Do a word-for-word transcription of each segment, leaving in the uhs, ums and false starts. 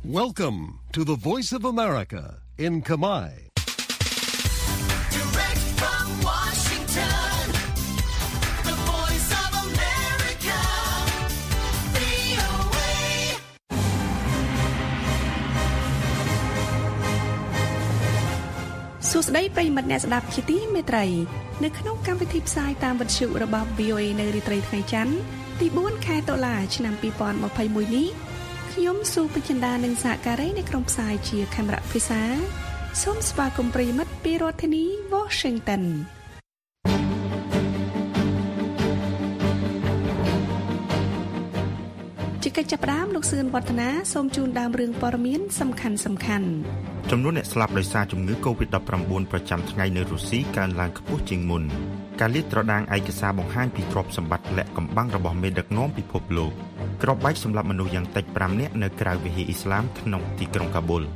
Welcome to the Voice of America in Khmer. Direct from Washington, the Voice of America, វី អូ เอសួស្តីប្រិយមិត្តអ្នកស្ដាប់ជាទីមេត្រីនៅក្នុងកម្មវិធីផ្សាយតាមវិទ្យុរបស់ វី អូ เอ នៅរាត្រីថ្ងៃច័ន្ទទីបួនខែតុលាឆ្នាំពីរពាន់ម្ភៃមួយនេះខ្ញុំស៊ូពេជ្ជដានិងសហការីនៅក្នុងផ្សាយជាខេមរៈភាសាសូមស្វាគមន៍ប្រិយមិត្តពីរដ្ឋធានី Washington ជាកិច្ចចាប់ផ្ដើមលោកសឿនវឌ្ឍនាសូមជូនដើមរឿងព័ត៌មានសំខាន់សំខាន់ចំនួនអ្នកស្លាប់ដោយសារជំងឺ កូវីដ ដប់ប្រាំបួន ប្រចាំថ្ងៃនៅរុស្ស៊ីកើនឡើងខ្ពស់ជាងមុនការលាតត្រដាងឯកសារបង្ហាញពីទ្រព្យសម្បត្តិលាក់កំបាំងរបស់មេដឹកនាំពិភពលោកគ្រាប់បែកសម្រាប់មនុស្សយ៉ាងតិចប្រាំនាក់នៅក្រៅវិហារអ៊ីស្លាមក្នុងទីក្រុងកាប៊ុល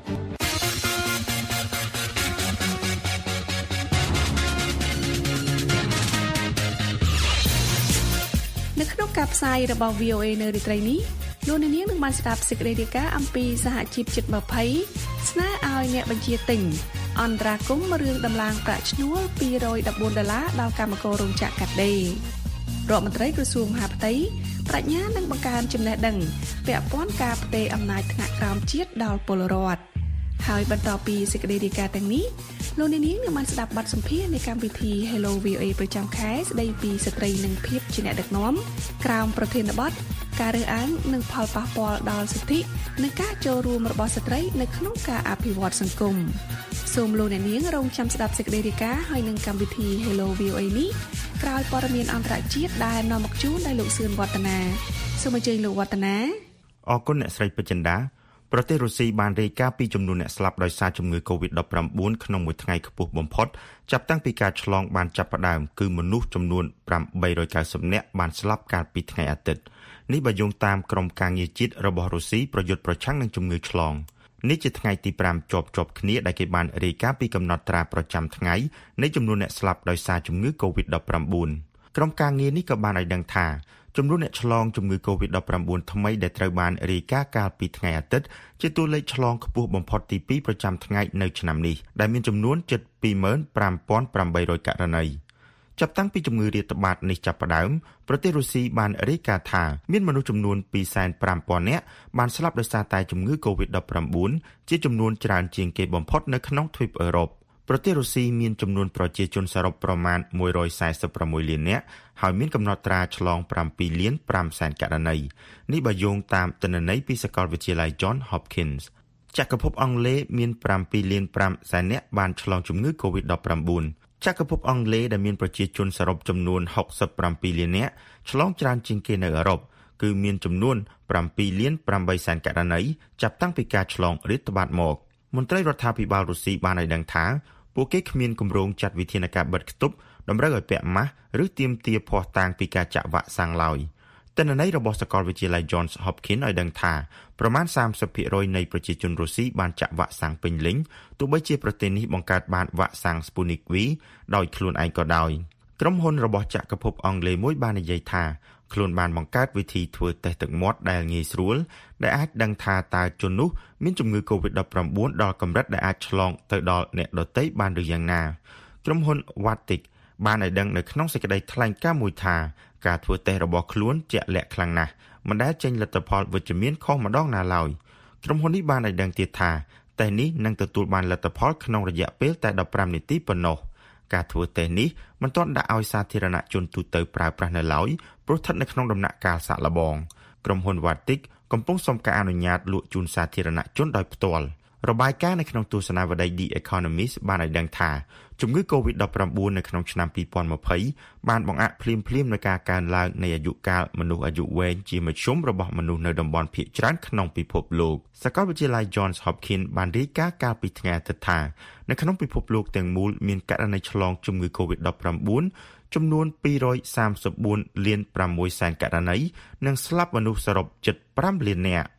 នៅក្នុងការផ្សាយរបស់ វី អូ เอ នៅរាត្រីនេះលោកអ្នកនាងនឹងបានស្ដាប់សេចក្តីរាយការណ៍អំពីសហជីពជិតยี่สิบស្នើឲ្យអ្នកបញ្ជាទិញអន្តរាគមន៍រឿងដំឡើងប្រាក់ឈ្នួលពីរយដប់បួនដុល្លារដល់កម្មកររោងចក្រកាត់ដេររដ្ឋមន្ត្រីក្រសួងមហាផ្ទៃប្រាជ្ញានឹងបង្កើនចំណេះដឹងពាក់ព័ន្ធការផ្ទេរអំណាចថ្នាក់ក្រោមជាតិដល់ពលរដ្ឋហើយបន្តពីសេចក្តីរាយការណ៍ទាំងនេះលោកអ្នកនាងនឹងបានស្ដាប់បទសម្ភាសន៍នៃកម្មវិធី Hello វី អូ เอ ប្រចាំខែស្ដីពីស្ត្រីនិងភាពជាអ្នកដឹកនាំក្រោមប្រធានបទការរើសអើងនិងផលប៉ះពាល់ដល់សិទ្ធិនិងការចូលរួមរបស់ស្ត្រីនៅក្នុងការអភិវឌ្ឍសង្គមសូមលោកអ្នកនាងរងចាំស្ដាប់សេចក្តីរាយការណ៍ហើយនឹងកម្មវិធី Hello វី អូ เอ នេះក្រោយព័ត៌មានអន្តរជាតិដែលនាំមកជូនដោយលោកសឿនវឌ្ឍនាសូមអញ្ជើញលោកវឌ្ឍនាអរគុណអ្នកស្រីពេជ្ជចិន្តាប្រទេសរុស្ស៊ីបានរាយការណ៍ពីចំនួនអ្នកស្លាប់ដោយសារជំងឺ កូវីដ ដប់ប្រាំបួន ក្នុងមួយថ្ងៃខ្ពស់បំផុតចាប់តាំងពីការឆ្លងបានចាប់ផ្ដើមគឺមនុស្សចំនួនប្រាំបីរយកៅសិបនាក់បានស្លាប់កាលពីថ្ងៃអាទិត្យនេះបើយោងតាមក្រុមការងារជាតិរបស់រុស្ស៊ីប្រយុទ្ធប្រឆាំងនឹងជំងឺឆ្លងនេះជាថ្ងៃទីប្រាំជាប់ជាប់គ្នាដែលគេបានរាយការណ៍ពីកំណត់ត្រាប្រចាំថ្ងៃនៃចំនួនអ្នកស្លាប់ដោយសារជំងឺ កូវីដ ដប់ប្រាំបួន ក្រុមការងារនេះក៏បានឲ្យដឹងថាចំនួនអ្នកឆ្លងជំងឺ កូវីដ ដប់ប្រាំបួន ថ្មីដែលត្រូវបានរាយការណ៍កាលពីថ្ងៃអាទិត្យជាតួលេខឆ្លងខ្ពស់បំផុតទីពីរប្រចាំថ្ងៃនៅឆ្នាំនេះដែលមានចំនួនជិត ពីរម៉ឺនប្រាំពាន់ប្រាំបីរយ ករណីចាប់តាំងពីជំងឺរាតត្បាតនេះចាប់ផ្ដើមប្រទេសរុស្ស៊ីបានរាយការណ៍ថាមានមនុស្សចំនួន ពីរសែនប្រាំពាន់នាក់បានស្លាប់ដោយសារតែជំងឺ កូវីដ ដប់ប្រាំបួន ជាចំនួនច្រើនជាងគេបំផុតនៅក្នុងទ្វីបអឺរ៉ុបប្រទេសរុស្ស៊ីមានចំនួនប្រជាជនសរុបប្រមាណមួយរយសែសិបប្រាំមួយលាននាក់ហើយមានកំណត់ត្រាឆ្លងប្រាំពីរលានប្រាំសែនករណីនេះបើយោងតាមទិន្នន័យពីសាកលវិទ្យាល័យ Johns Hopkins ចក្រភពអង់គ្លេសមានប្រាំពីរលានប្រាំសែននាក់បានឆ្លងជំងឺ កូវីដ ដប់ប្រាំបួន ចក្រភពអង់គ្លេសដែលមានប្រជាជនសរុបចំនួនហុកសិបប្រាំពីរលាននាក់ឆ្លងច្រើនជាងគេនៅអឺរ៉ុបគឺមានចំនួនប្រាំពីរលានប្រាំបីសែនករណីចាប់តាំងពីការឆ្លងរាតត្បាតមកមន្ត្រីរដ្ឋាភិបាលរុស្ស៊ីបានឲ្យដឹងថាពួកគេគ្មានគម្រោងចាត់វិធានការបិទគប់តម្រូវឲ្យពាក់ម៉ាស់ឬទាមទារភស្តុតាងពីការចាក់វ៉ាក់សាំងឡើយទិន្នន័យរបស់សាកលវិទ្យាល័យ Johns Hopkins ឲ្យដឹងថាប្រមាណ សាមសិបភាគរយ នៃប្រជាជនរុស្ស៊ីបានចាក់វ៉ាក់សាំងពេញលេញទោះបីជាប្រទេសនេះបង្កើតបានវ៉ាក់សាំង Sputnik V ដោយខ្លួនឯងក៏ដោយក្រុមហ៊ុនរបស់ចក្រភពអង់គ្លេសមួយបាននិយាយថាខ្លួនបានបង្កើតវិធីធ្វើតេស្តទឹកមាត់ដែលងាយស្រួលដែលអាចដឹងថាតើជននោះមានជំងឺ កូវីដ ដប់ប្រាំបួន ដល់កម្រិតដែលអាចឆ្លងទៅដល់អ្នកដទៃបានឬយ៉ាងណាក្រុមហ៊ុន Vatic បានឲ្យដឹងនៅក្នុងសេចក្តីថ្លែងការណ៍មួយថាការធ្វើតេស្តរបស់ខ្លួនជាក់លាក់ខ្លាំងណាស់មិនដែលចេញលទ្ធផលវិជ្ជមានខុសម្ដងណាឡើយក្រុមហ៊ុននេះបានឲ្យដឹងទៀតថាតេស្តនេះនឹងទទួលបានលទ្ធផលក្នុងរយៈពេលតែដប់ប្រាំនាទីប៉ុណ្ណោះការធ្វើតេស្តនេះមិនទាន់ដាក់ឲ្យសាធារណជនទូទៅប្រើប្រាស់នៅឡើយព្រោះស្ថិតនៅក្នុងដំណាក់កាលសាកល្បងក្រុមហ៊ុន Vatic កំពុងសុំការអនុញ្ញាតលក់ជូនសាធារណជនដោយផ្ទាល់របាយការណ៍នៅក្នុងទស្សនាវដ្តី The Economist បានឲ្យដឹងថាជំងឺ កូវីដ ដប់ប្រាំបួន នៅក្នុងឆ្នាំពីរពាន់ម្ភៃបានបង្អាក់ភ្លាមៗនូវការកើនឡើងនៃអាយុកាលមនុស្សអាយុវែងជាមធ្យមរបស់មនុស្សនៅតំបន់ភាគច្រើនក្នុងពិភពលោកសាកលវិទ្យាល័យ Johns Hopkins បានរាយការណ៍កាលពីថ្ងៃអាទិត្យថានៅក្នុងពិភពលោកទាំងមូលមានករណីឆ្លងជំងឺ កូវីដ ដប់ប្រាំបួន ចំនួនពីររយសាមសិបបួនលានប្រាំមួយសែនករណីនិងស្លាប់មនុស្សសរុបជិតប្រាំលាននាក់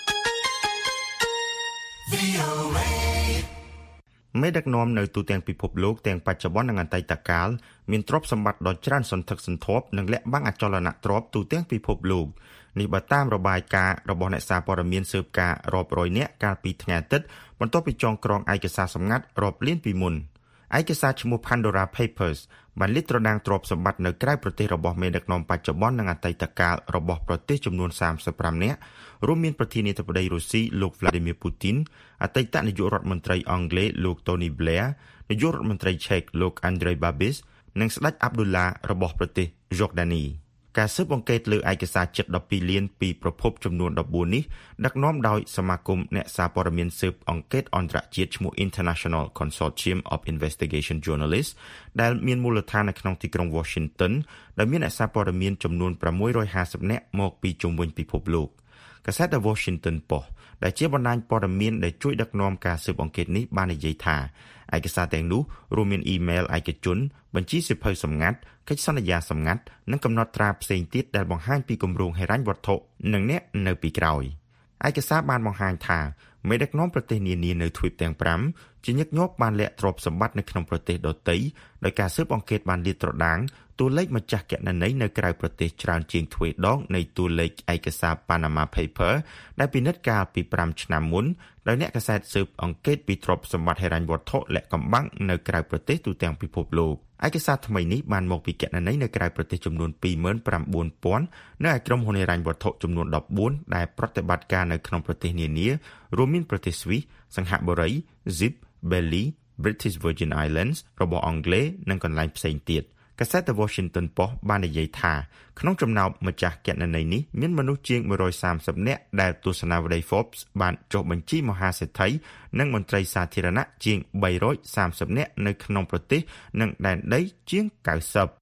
មេដឹកនាំនៅទូទាំងពិភពលោកទាំងបច្ចុប្បន្ននិងអតីតកាលមានទ្រព្យសម្បត្តិដ៏ច្រើនសន្ធឹកសន្ធាប់និងលាក់បាំងអចលនទ្រព្យទូទាំងពិភពលោកនេះបើតាមរបាយការណ៍របស់អ្នកសារព័ត៌មានស៊ើបការរាប់រយនាក់កាលពីថ្ងៃអាទិត្យបន្ទាប់ពីចងក្រងឯកសារសម្ងាត់រាប់លានពីមុនឯកសារឈ្មោះ Pandora Papers បានលាតត្រដាងទ្រព្យសម្បត្តិនៅក្រៅប្រទេសរបស់មេដឹកនាំបច្ចុប្បន្ននិងអតីតកាលរបស់ប្រទេសចំនួនសាមសិបប្រាំនាក់រួមមានប្រធានាធិបតីរុស្ស៊ីលោក Vladimir Putin អតីតនាយករដ្ឋមន្ត្រីអង់គ្លេសលោក Tony Blair នាយករដ្ឋមន្ត្រីឆែកលោក Andrej Babis និងស្ដេច Abdullah របស់ប្រទេស Jordani ការស៊ើបអង្កេតលើឯកសារជិតដប់ពីរលានពីប្រភពចំនួនដប់បួននេះដឹកនាំដោយសមាគមអ្នកសារព័ត៌មានស៊ើបអង្កេតអន្តរជាតិឈ្មោះ International Consortium of Investigation Journalists ដែលមានមូលដ្ឋាននៅក្នុងទីក្រុង Washington ដែលមានអ្នកសារព័ត៌មានចំនួនប្រាំមួយរយហាសិបនាក់មកពីជុំវិញពិភពលោកកាសែត The Washington Post ដែលជាបណ្ដាញព័ត៌មានដែលជួយដឹកនាំការស៊ើបអង្កេតនេះបាននិយាយថាឯកសារទាំងនោះរួមមានអ៊ីមែលឯកជនបញ្ជីសៀវភៅសម្ងាត់កិច្ចសន្យាសម្ងាត់និងកំណត់ត្រាផ្សេងទៀតដែលបង្ហាញពីគម្រោងហិរញ្ញវត្ថុនិងអ្នកនៅពីក្រោយឯកសារបានបង្ហាញថាមេដឹកនាំប្រទេសនានានៅទ្វីបទាំងប្រាំជាញឹកញាប់បានលាក់ទ្រព្យសម្បត្តិនៅក្នុងប្រទេសដទៃដោយការស៊ើបអង្កេតបានលាតត្រដាងតួលេខម្ចាស់គណនីនៅក្រៅប្រទេសច្រើនជាងទ្វេដងនៃតួលេខឯកសារ Panama Paper ដែលពិនិត្យកាលពីប្រាំឆ្នាំមុនដោយអ្នកកាសែតស៊ើបអង្កេតពីទ្រព្យសម្បត្តិហិរញ្ញវត្ថុលាក់កំបាំងនៅក្រៅប្រទេសទូទាំងពិភពលោកឯកសារថ្មីនេះបានមកពីគណនីនៅក្រៅប្រទេសចំនួន ពីរម៉ឺនប្រាំបួនពាន់ នៅឯក្រុមហ៊ុនហិរញ្ញវត្ថុចំនួនដប់បួនដែលប្រតិបត្តិការនៅក្នុងប្រទេសនានារួមមានប្រទេសស្វីសសិង្ហបុរី Zip, Bali, British Virgin Islands របស់អង់គ្លេសនិងកន្លែងផ្សេងទៀតកាសែត The Washington Post បាននិយាយថាក្នុងចំណោមម្ចាស់គណនីនេះមានមនុស្សជាងមួយរយសាមសិបនាក់ដែលទស្សនាវដ្តី Forbes បានចុះបញ្ជីមហាសេដ្ឋីនិងមន្ត្រីសាធារណៈជាងបីរយសាមសិបនាក់នៅក្នុងប្រទេសនិងដែនដីជាងកៅសិប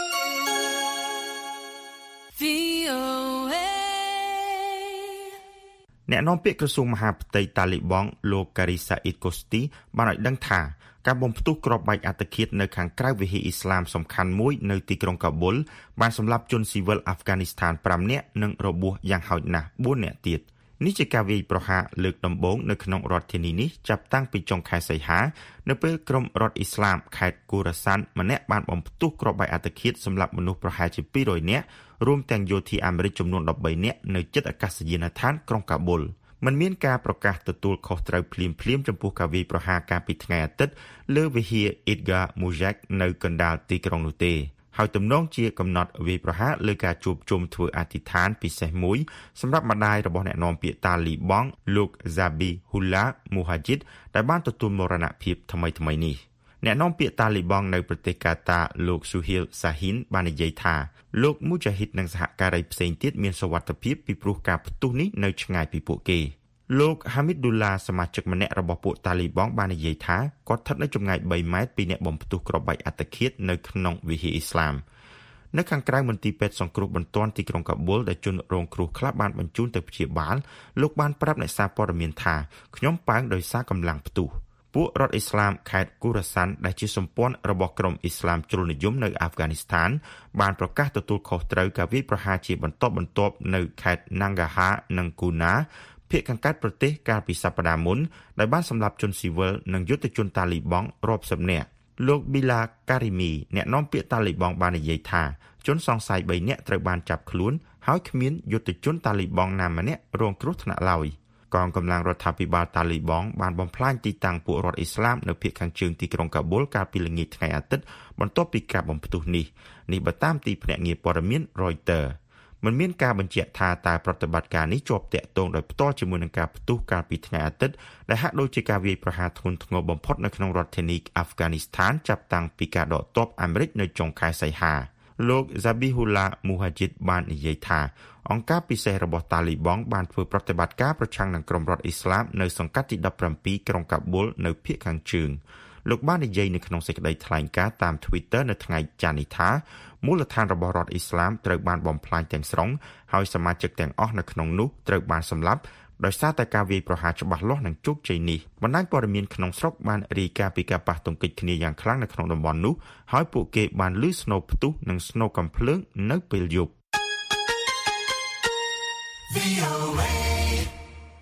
អ្នកនាំពាក្យក្រសួងមហាផ្ទៃតាលីបង់លោក Kari Said Kosti បានឲ្យដឹងថាការបំផ្ទុះគ្រាប់បែកអត្តឃាតនៅខាងក្រៅវិហារអ៊ីស្លាមសំខាន់មួយនៅទីក្រុងកាប៊ុលបានសម្លាប់ជនស៊ីវិលអាហ្វហ្គានីស្ថានប្រាំនាក់និងរបួសយ៉ាងហោចណាស់បួននាក់ទៀតនេះជាការវាយប្រហារលើកដំបូងនៅក្នុងរដ្ឋធានីនេះចាប់តាំងពីចុងខែសីហានៅពេលក្រុមរដ្ឋអ៊ីស្លាមខេត្តគូរ៉ាសាន់ម្នាក់បានបំផ្ទុះគ្រាប់បែកអត្តឃាតសម្លាប់មនុស្សប្រហែលជាពីររយនាក់រួមទាំងយោធាអាមេរិកចំនួនដប់បីនាក់នៅជិតអាកាសយានដ្ឋានក្រុងកាប៊ុលមិនមានការប្រកាសទទួលខុសត្រូវភ្លាមៗចំពោះការវាយប្រហារកាលពីថ្ងៃអាទិត្យលើវិហារ Idgah Mujak នៅកណ្ដាលទីក្រុងនោះទេហើយទំនងជាកំណត់វាយប្រហារលើការជួបជុំធ្វើអធិដ្ឋានពិសេសមួយសម្រាប់ម្ដាយរបស់អ្នកនាំពាក្យតាលីបង់លោក Zabihullah Mujahid ដែលបានទទួលមរណភាពថ្មីៗនេះអ្នកនាំពាក្យតាលីបង់នៅប្រទេសកាតាលោក Suhail Shaheen បាននិយាយថាលោក Mujahid និងសហការីផ្សេងទៀតមានសុវត្ថិភាពពីព្រោះការផ្ទុះនេះនៅឆ្ងាយពីពួកគេលោក Hamidullah សមាជិកម្នាក់របស់ពួកតាលីបង់បាននិយាយថាគាត់ស្ថិតនៅចម្ងាយបីម៉ែត្រពីអ្នកបំផ្ទុះគ្រាប់បែកអត្តឃាតនៅក្នុងវិហារអ៊ីស្លាមនៅខាងក្រៅមន្ទីរពេទ្យសង្គ្រោះបន្ទាន់ទីក្រុងកាប៊ុលដែលជនរងគ្រោះខ្លះបានបញ្ជូនទៅព្យាបាលលោកបានប្រាប់អ្នកសារព័ត៌មានថាខ្ញុំប៉ើងដោយសារកម្លាំងផ្ទុះពួករដ្ឋអ៊ីស្លាមខេត្តគូរ៉ាសាន់ដែលជាសម្ព័ន្ធរបស់ក្រុមអ៊ីស្លាមជ្រុលនិយមនៅអាហ្វហ្គានីស្ថានបានប្រកាសទទួលខុសត្រូវការវាយប្រហារជាបន្តបន្ទាប់នៅខេត្ត Nangarhar និង Guna ភាគខាងកើតប្រទេសកាលពីសប្តាហ៍មុនដែលបានសម្លាប់ជនស៊ីវិលនិងយុទ្ធជនតាលីបង់រាប់សិបនាក់លោក Bila Karimi អ្នកនាំពាក្យតាលីបង់បាននិយាយថាជនសង្ស័យបីនាក់ត្រូវបានចាប់ខ្លួនហើយគ្មានយុទ្ធជនតាលីបង់ណាម្នាក់រងគ្រោះថ្នាក់ឡើយកងកម្លាំងរដ្ឋាភិបាលតាលីបង់បានបំផ្លាញទីតាំងពួករដ្ឋអ៊ីស្លាមនៅភាគខាងជើងទីក្រុងកាប៊ុលកាលពីល្ងាចថ្ងៃអាទិត្យបន្ទាប់ពីការបំផ្ទុះនេះនេះបើតាមទីភ្នាក់ងារព័ត៌មាន Reuters មិនមានការបញ្ជាក់ថាតើប្រតិបត្តិការនេះជាប់ទាក់ទងដោយផ្ទាល់ជាមួយនឹងការផ្ទុះកាលពីថ្ងៃអាទិត្យដែលហាក់ដូចជាការវាយប្រហារធ្ងន់ធ្ងរបំផុតនៅក្នុងរដ្ឋធានីអាហ្វហ្គានីស្ថានចាប់តាំងពីការដកទ័ពអាមេរិកនៅចុងខែសីហាលោក Zabihullah Mujahid បាននិយាយថាអង្គការពិសេសរបស់តាលីបង់បានធ្វើប្រតិបត្តិការប្រឆាំងនឹងក្រុមរដ្ឋអ៊ីស្លាមនៅសង្កាត់ទីដប់ប្រាំពីរក្រុងកាប៊ុលនៅភាគខាងជើងលោកបាននិយាយនៅក្នុងសេចក្តីថ្លែងការណ៍តាម Twitter នៅថ្ងៃច័ន្ទនេះថាមូលដ្ឋានរបស់រដ្ឋអ៊ីស្លាមត្រូវបានបំផ្លាញទាំងស្រុងហើយសមាជិកទាំងអស់នៅក្នុងនោះត្រូវបានសម្លាប់ដោយសារតែការវាយប្រហារច្បាស់លាស់និងជោគជ័យនេះបណ្ដាញព័ត៌មានក្នុងស្រុកបានរាយការណ៍ពីការប៉ះទង្គិចគ្នាយ៉ាងខ្លាំងនៅក្នុងតំបន់នោះហើយពួកគេបានឮស្នូរផ្ទុះនិងស្នូរកាំភ្លើងនៅពេលយប់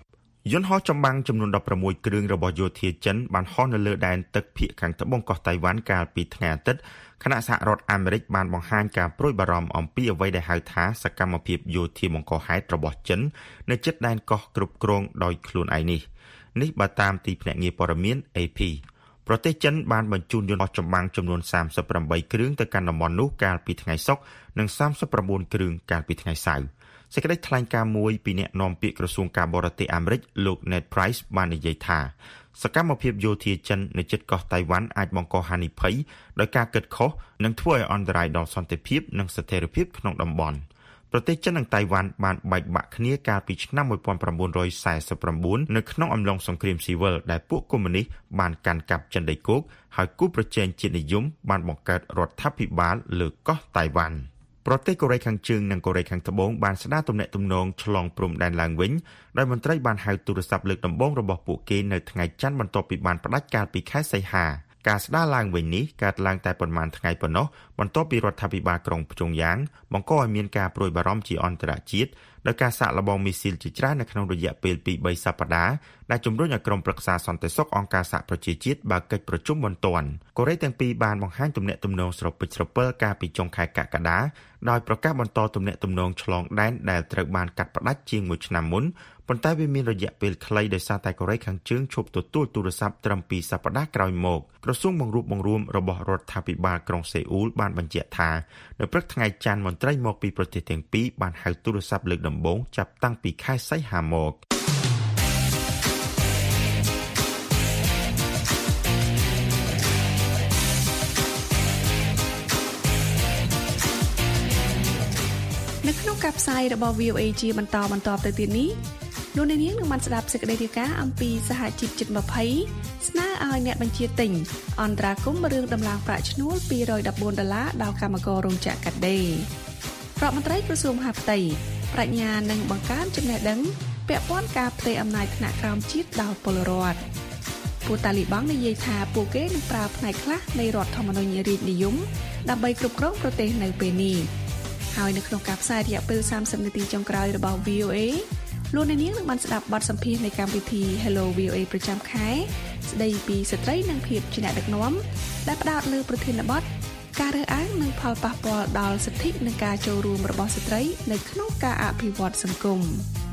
យន្តហោះចម្បាំងចំនួនដប់ប្រាំមួយគ្រឿងរបស់យោធាចិនបានហោះនៅលើដែនទឹកភាគខាងត្បូងកោះតៃវ៉ាន់កាលពីថ្ងៃអាទិត្យខណៈសហរដ្ឋអាមេរិកបានបង្ហាញការព្រួយបារម្ភអំពីអ្វីដែលហៅថាសកម្មភាពយោធាបង្កហេតុរបស់ចិននៅជិតដែនកោះគ្រប់គ្រងដោយខ្លួនឯងនេះនេះបើតាមទីភ្នាក់ងារព័ត៌មាន A P ប្រទេសចិនបានបញ្ជូនយន្តហោះចម្បាំងចំនួនសាមសិបប្រាំបីគ្រឿងទៅកាន់តំបន់នោះកាលពីថ្ងៃសុក្រនិងសាមសិបប្រាំបួនគ្រឿងកាលពីថ្ងៃសៅរ៍សេចក្តីថ្លែងការណ៍មួយពីអ្នកនាំពាក្យក្រសួងការបរទេសអាមេរិកលោក Ned Price បាននិយាយថាសកម្មភាពយោធាចិននៅជិតកោះតៃវ៉ាន់អាចបង្កហានិភ័យដោយការគិតខុសនិងធ្វើឲ្យអន្តរាយដល់សន្តិភាពនិងស្ថិរភាពក្នុងតំបន់ប្រទេសចិននិងតៃវ៉ាន់បានបែកបាក់គ្នាកាលពីឆ្នាំmột nghìn chín trăm四mươi chínនៅក្នុងអំឡុងសង្គ្រាមស៊ីវិលដែលពួកកុម្មុយនីសបានកាន់កាប់ចិនដីគោកហើយគូប្រជែងជាតិនិយមបានបង្កើតរដ្ឋាភិបាលលើកោះតៃវ៉ាន់ប្រទេសកូរ៉េខាងជើងនិងកូរ៉េខាងត្បូងបានស្ដារទំនាក់ទំនងឆ្លងព្រំដែនឡើងវិញដោយមន្ត្រីបានហៅទូរស័ព្ទលើកដំបូងរបស់ពួកគេនៅថ្ងៃច័ន្ទបន្ទាប់ពីបានផ្ដាច់កាលពីខែសីហាការស្ដារឡើងវិញនេះកើតឡើងតែប៉ុន្មានថ្ងៃប៉ុណ្ណោះបន្ទាប់ពីរដ្ឋាភិបាលក្រុងព្យុងយ៉ាងបង្កឲ្យមានការព្រួយបារម្ភជាអន្តរជាតិដោយការសាកល្បងមីស៊ីលជាច្រើននៅក្នុងរយៈពេលពីរបីសប្តាហ៍ដែលជំរុញឲ្យក្រុមប្រឹក្សាសន្តិសុខអង្គការសហប្រជាជាតិបើកកិច្ចប្រជុំបន្ទាន់កូរ៉េទាំងពីរបានបង្ហាញទំនាក់ទំនងស្រពិចស្រពិលកាលពីចុងខែកក្កដាដោយប្រកាសបន្តទំនាក់ទំនងឆ្លងដែនដែលត្រូវបានកាត់ផ្ដាច់ជាងមួយឆ្នាំមុនប៉ុន្តែវាមានរយៈពេលខ្លីដោយសារតែកូរ៉េខាងជើងឈប់ទទួលទូរស័ព្ទត្រឹមពីរសប្តាហ៍ក្រោយមកក្រសួងបង្រួបបង្រួមរបស់រដ្ឋាភិបាលក្រុងសេអ៊ូលបានបញ្ជាក់ថានៅព្រឹកថ្ងៃច័ន្ទមន្ត្រីមកពីប្រទេសទាំងពីរបានហៅទូរស័ព្ទលើកដំបូងចាប់តាំងពីខែសីហាមកនៅក្នុងការផ្សាយរបស់ V O A ជាបន្តបន្តទៅទៀតនេះលោកអ្នកនាងនឹងបានស្ដាប់សេចក្តីរាយការណ៍អំពីសហជីពជិតยี่สิบស្នើឲ្យអ្នកបញ្ជាទិញអន្តរាគមន៍រឿងដំឡើងប្រាក់ឈ្នួលពីររយដប់បួនដុល្លារដល់កម្មកររោងចក្រកាត់ដេររដ្ឋមន្ត្រីក្រសួងមហាផ្ទៃប្រាជ្ញានិងបង្កើនចំណេះដឹងពាក់ព័ន្ធការផ្ទេរអំណាចថ្នាក់ក្រោមជាតិដល់ពលរដ្ឋពួកតាលីបង់និយាយថាពួកគេនឹងប្រើផ្នែកខ្លះនៃរដ្ឋធម្មនុញ្ញរាជនិយមដើម្បីគ្រប់គ្រងប្រទេសនៅពេលនេះហើយនៅក្នុងការផ្សាយរយៈពេលសាមសិបនាទីចុងក្រោយរបស់ V O A លោកអ្នកនាងនឹងបានស្ដាប់បទសម្ភាសន៍នៃកម្មវិធី Hello V O A ប្រចាំខែស្ដីពីស្ត្រីនិងភាពជាអ្នកដឹកនាំដែលផ្ដោតលើប្រធានបទការរើសអើងនិងផលប៉ះពាល់ដល់សិទ្ធិនិងការចូលរួមរបស់ស្ត្រីនៅក្នុងការអភិវឌ្ឍសង្គម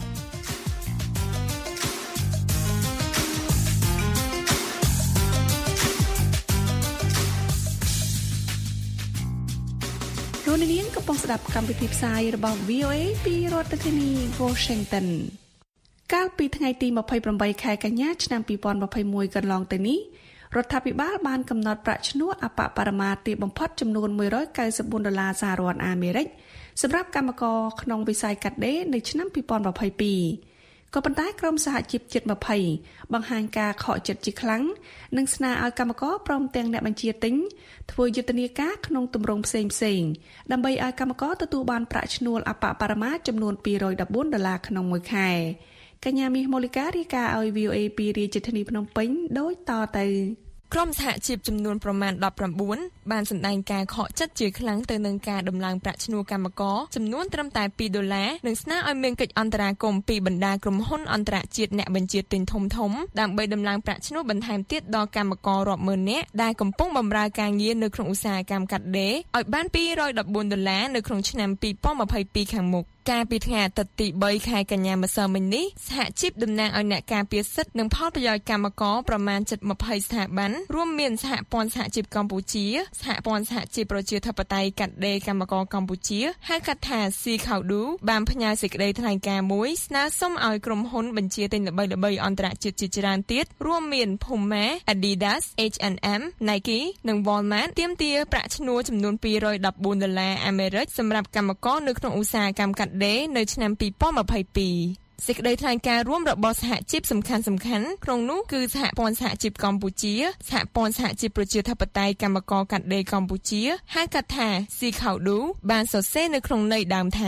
លោកនាងកំពុងស្ដាប់កម្មវិធីផ្សាយរបស់ V O A ពីរដ្ឋធានី Washington កាលពីថ្ងៃទីยี่สิบแปดខែកញ្ញាឆ្នាំยี่สิบยี่สิบเอ็ดកន្លងទៅនេះរដ្ឋាភិបាលបានកំណត់ប្រាក់ឈ្នួលអបបរមាទាបបំផុតចំនួនមួយរយเก้าสิบสี่ដុល្លារសហរដ្ឋអាមេរិកសម្រាប់កម្មករក្នុងវិស័យកាត់ដេរនៅឆ្នាំยี่สิบยี่สิบสองក៏ប៉ុន្តែក្រមសហជីពជិតยี่สิบបង្ហាញការខកចិត្តជាខ្លាំងនិងស្នើឲ្យកម្មករព្រមទាំងអ្នកបញ្ជាទិញធ្វើយុទ្ធនាការក្នុងទម្រង់ផ្សេងផ្សេងដើម្បីឲ្យកម្មករទទួលបានប្រាក់ឈ្នួលអបបរមាចំនួនពីររយដប់បួនដុល្លារក្នុងមួយខែកញ្ញាមាសមូលីការាយការណ៍ឲ្យ V O A ពីរាជធានីភ្នំពេញដូចតទៅក្រុមសហជីពចំនួនប្រមាណដប់ប្រាំបួនបានសម្ដែងការខកចិត្តជាខ្លាំងទៅនឹងការដំឡើងប្រាក់ឈ្នួលកម្មករចំនួនត្រឹមតែពីរដុល្លារនិងស្នើឲ្យមានកិច្ចអន្តរាគមន៍ពីបណ្ដាក្រុមហ៊ុនអន្តរជាតិអ្នកបញ្ជាទិញធំធំដើម្បីដំឡើងប្រាក់ឈ្នួលបន្ថែមទៀតដល់កម្មកររាប់ម៉ឺននាក់ដែលកំពុងបម្រើការងារនៅក្នុងឧស្សាហកម្មកាត់ដេរឲ្យបានពីររយដប់បួនដុល្លារនៅក្នុងឆ្នាំยี่สิบยี่สิบสองខាងមុខកាលពីថ្ងៃអាទិត្យទីបីខែកញ្ញាម្សិលមិញនេះសហជីពតំណាងឲ្យអ្នកការពារសិទ្ធិនិងផលប្រយោជន៍កម្មករប្រមាណជិតยี่สิบស្ថាប័នរួមមានសហព័ន្ធសហជីពកម្ពុជាសហព័ន្ធសហជីពប្រជាធិបតេយ្យកាត់ដេរកម្មករកម្ពុជាហៅកាត់ថា C K A U D U បានផ្ញើសេចក្តីថ្លែងការណ៍មួយស្នើសុំឲ្យក្រុមហ៊ុនបញ្ជាទិញល្បីៗអន្តរជាតិជាច្រើនទៀតរួមមាន Puma, Adidas, H and M, Nike និង Walmart ទាមទារប្រាក់ឈ្នួលចំនួនពីររយដប់បួនដុល្លារអាមេរិកសម្រាប់កម្មករនៅក្នុងឧស្សាហកម្មកាត់ដេរនៅឆ្នាំยี่สิบยี่สิบสองសេចក្តីថ្លែងការណ៍រួមរបស់សហជីពសំខាន់ៗក្នុងនោះគឺសហព័ន្ធសហជីពកម្ពុជាសហព័ន្ធសហជីពប្រជាធិបតេយ្យកម្មករកាត់ដេរកម្ពុជាហៅកាត់ថា C K A U D U បានសរសេរនៅក្នុងន័យដើមថា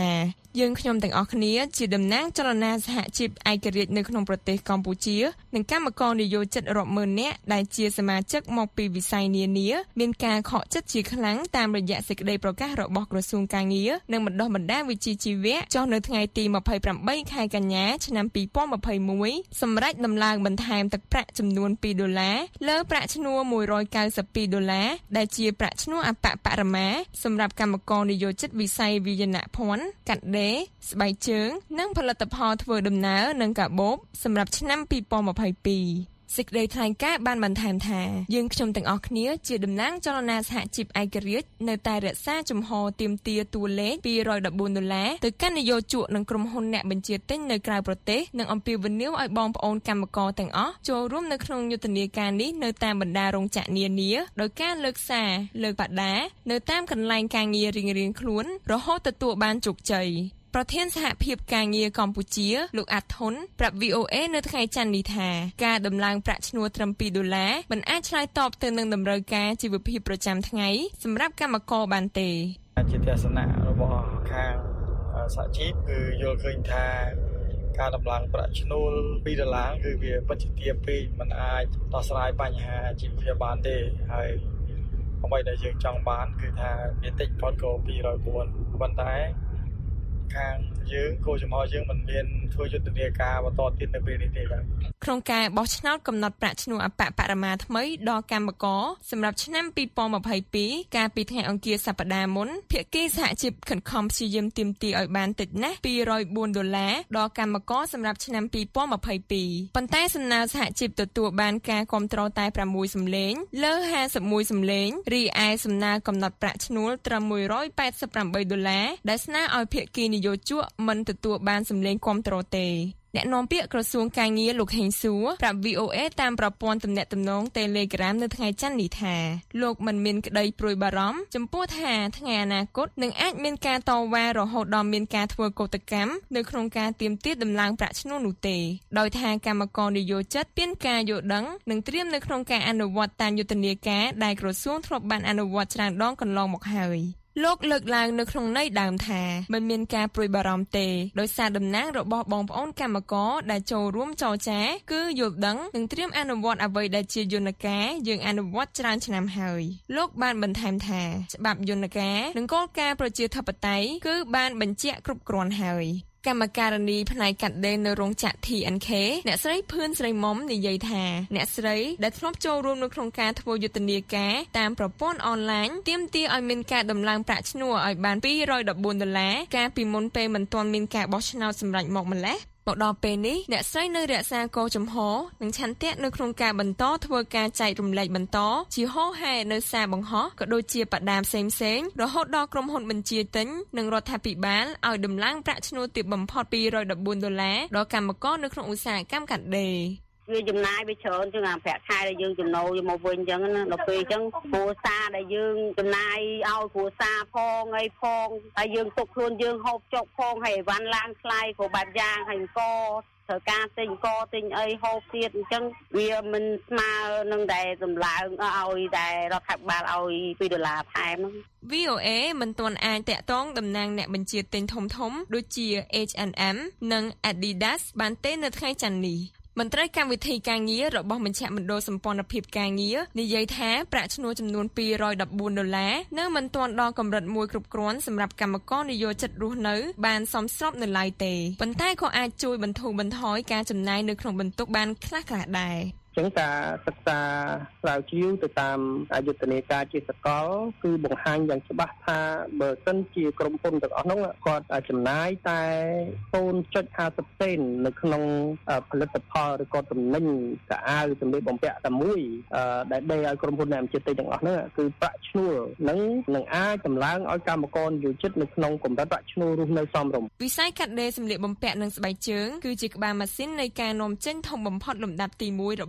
យើងខ្ញុំទាំងអស់គ្នាជាតំណាងចលនាសហជីពឯករាជ្យនៅក្នុងប្រទេសកម្ពុជានិងកម្មករនយោជិតរាប់ម៉ឺននាក់ដែលជាសមាជិកមកពីវិស័យនានាមានការខកចិត្តជាខ្លាំងតាមរយៈសេចក្តីប្រកាសរបស់ក្រសួងការងារនិងបណ្ដុះបណ្ដាលវិជ្ជាជីវៈចុះនៅថ្ងៃទីម្ភៃប្រាំបីខែកញ្ញាឆ្នាំពីរពាន់ម្ភៃមួយសម្រាប់ដំឡើងបន្ថែមទឹកប្រាក់ចំនួនពីរដុល្លារលើប្រាក់ឈ្នួលមួយរយកៅសិបពីរដុល្លារដែលជាប្រាក់ឈ្នួលអបបរមាសម្រាប់កម្មករនយោជិតវិស័យវិញ្ញាណភ័ណ្ឌកាត់ដេរស្បែកជើងនិងផលិតផលធ្វើដំណើរនិងកាបូបសម្រាប់ឆ្នាំពីរពាន់ម្ភៃពីរសេចក្តីថ្លែងការណ៍បានបន្ថែមថាយើងខ្ញុំទាំងអស់គ្នាជាតំណាងចលនាសហជីពឯករាជ្យនៅតែរក្សាជំហរទាមទារតួលេខពីររយដប់បួនដុល្លារទៅកាន់នយោជកនិងក្រុមហ៊ុនអ្នកបញ្ជាទិញនៅក្រៅប្រទេសនិងអំពាវនាវឲ្យបងប្អូនកម្មករទាំងអស់ចូលរួមនៅក្នុងយុទ្ធនាការនេះនៅតាមបណ្ដារោងចក្រនានាដោយការលើកសារលើកបដានៅតាមកន្លែងការងាររៀងៗខ្លួនរហូតទទួលបានជោគជ័យប្រធានសហភាពការងារកម្ពុជាលោកអាត់ធុនប្រាប់ វី អូ អេ នៅថ្ងៃច័ន្ទនេះថាការដំឡើងប្រាក់ឈ្នួលត្រឹមពីរដុល្លារមិនអាចឆ្លើយតបទៅនឹងតម្រូវការជីវភាពប្រចាំថ្ងៃសម្រាប់កម្មករបានទេជាទស្សនៈរបស់ខាងសហជីពគឺយល់ឃើញថាការដំឡើងប្រាក់ឈ្នួលពីរដុល្លារគឺវាពិតជាទាបពេកមិនអាចដោះស្រាយបញ្ហាជីវភាពបានទេហើយអ្វីដែលយើងចង់បានគឺថាមានតិចផុតក៏ពីររយបួនប៉ុន្តែខាងយើងគោលចំហយើងមិនមានធ្វើយុទ្ធនាការបន្តទៀតនៅពេលនេះទេបាទក្នុងការបោះឆ្នោតកំណត់ប្រាក់ឈ្នួលអបបរមាថ្មីដល់កម្មករសម្រាប់ឆ្នាំពីរពាន់ម្ភៃពីរកាលពីថ្ងៃអង្គារសប្តាហ៍មុនភាគីសហជីពខិតខំព្យាយាមទាមទារឲ្យបានតិចណាស់ពីររយបួនដុល្លារដល់កម្មករសម្រាប់ឆ្នាំពីរពាន់ម្ភៃពីរប៉ុន្តែសំណើសហជីពទទួលបានការគាំទ្រតែប្រាំមួយសំឡេងលើហាសិបមួយសំឡេងរីឯសំណើកំណត់ប្រាក់ឈ្នួលត្រឹមមួយរយប៉ែតសិបប្រាំបីដុល្លារដែលស្នើឲ្យភាគីនយោជកមិនទទួលបានសំឡេងគាំទ្រទេអ្នកនាំពាក្យក្រសួងការងារលោកហេងសួរប្រាប់ វី អូ អេ តាមប្រព័ន្ធទំនាក់ទំនង Telegram នៅថ្ងៃច័ន្ទនេះថាលោកមិនមានក្តីព្រួយបារម្ភចំពោះថាថ្ងៃអនាគតនឹងអាចមានការតវ៉ារហូតដល់មានការធ្វើកោតកម្មនៅក្នុងការទាមទារដំឡើងប្រាក់ឈ្នួលនោះទេដោយថាកម្មករនយោជិតមានការយល់ដឹងនិងត្រៀមនៅក្នុងការអនុវត្តតាមយុទ្ធនាការដែលក្រសួងធ្លាប់បានអនុវត្តច្រើនដងកន្លងមកហើយលោកលើកឡើងនៅក្នុងន័យដើមថាមិនមានការព្រួយបារម្ភទេដោយសារតំណាងរបស់បងប្អូនកម្មករដែលចូលរួមចរចាគឺយល់ដឹងនិងត្រៀមអនុវត្តអ្វីដែលជាយន្តការយើងអនុវត្តច្រើនឆ្នាំហើយលោកបានបន្ថែមថាច្បាប់យន្តការនិងគោលការណ៍ប្រជាធិបតេយ្យគឺបានបញ្ជាក់គ្រប់គ្រាន់ហើយកម្មការនីផ្នែកកាត់ដេរនៅរោងចក្រ ធី អិន ខេ អ្នកស្រីភឿនស្រីមុំនិយាយថាអ្នកស្រីដែលធ្លាប់ចូលរួមនៅក្នុងការធ្វើយុទ្ធនាការតាមប្រព័ន្ធអនឡាញទាមទារឲ្យមានការដំឡើងប្រាក់ឈ្នួលឲ្យបានពីររយដប់បួនដុល្លារកាលពីមុនពេលមិនទាន់មានការបោះឆ្នោតសម្រេចមកម្លេះមកដល់ពេលនេះអ្នកស្រីនៅរក្សាកោចំហនិងឆន្ទៈនៅក្នុងការបន្តធ្វើការចែករំលែកបន្តជាហោហែនៅសារបង្ហោះក៏ដូចជាបដាផ្សេងផ្សេងរហូតដល់ក្រុមហ៊ុនបញ្ជាទិញនិងរដ្ឋាភិបាលឲ្យដំឡើងប្រាក់ឈ្នួលទាបបំផុតពីររយដប់បួនដុល្លារដល់កម្មករនៅក្នុងឧស្សាហកម្មកាត់ដេរវាចំណាយវាច្រើនជាងអាប្រាក់ខែដែលយើងចំណូលយកមកវិញអញ្ចឹងណាដល់ពេលអញ្ចឹងគ្រួសារដែលយើងចំណាយឲ្យគ្រួសារផងអីផងហើយយើងទុកខ្លួនយើងហូបចុកផងហើយអីវ៉ាន់ឡើងថ្លៃក៏បែបយ៉ាងហើយអង្គត្រូវការទិញកទិញអីហូបទៀតអញ្ចឹងវាមិនស្មើនឹងដែលតម្លើងឲ្យដែលរដ្ឋាភិបាលឲ្យពីរដុល្លារថែមហ្នឹងវី អូ អេ មិនទាន់អាចតាក់ទងតំណាងអ្នកបញ្ជាទិញធំៗដូចជា អេច អេន អេម និង Adidas បានទេនៅថ្ងៃច័ន្ទនេះមន្ត្រីកម្មវិធីការងាររបស់មជ្ឈមណ្ឌលសម្ព័ន្ធភាពការងារនិយាយថាប្រាក់ឈ្នួលចំនួនពីររយដប់បួនដុល្លារនៅមិនទាន់ដល់កម្រិតមួយគ្រប់គ្រាន់សម្រាប់កម្មករនយោជិតរស់នៅបានសមស្របនៅឡើយទេប៉ុន្តែក៏អាចជួយបន្ធូរបន្ថយការចំណាយនៅក្នុងបន្ទុកបានខ្លះៗដែរចឹងការសិក្សាស្រាវជ្រាវទៅតាមយុទ្ធនាការជាសកលគឺបង្ហាញយ៉ាងច្បាស់ថាបើសិនជាក្រុមហ៊ុនទាំងអស់នោះគាត់ចំណាយតែ ศูนย์จุดห้าสิบ សេននៅក្នុងផលិតផលឬក៏ទំនិញកៅអៅសម្លៀកបំពាក់តែមួយដែលដេរឲ្យក្រុមហ៊ុនអ្នកវិចិត្រទាំងអស់នោះគឺប្រាក់ឈ្នួលនឹងនឹងអាចតម្លើងឲ្យកម្មករយោជិតនៅក្នុងកម្រិតប្រាក់ឈ្នួលរស់នៅសមរម្យវិស័យកាត់ដេរសម្លៀកបំពាក់និងស្បែកជើងគឺជាក្បាលម៉ាស៊ីននៃការនាំចេញធំបំផុតលំដាប់ទីមួយរបស់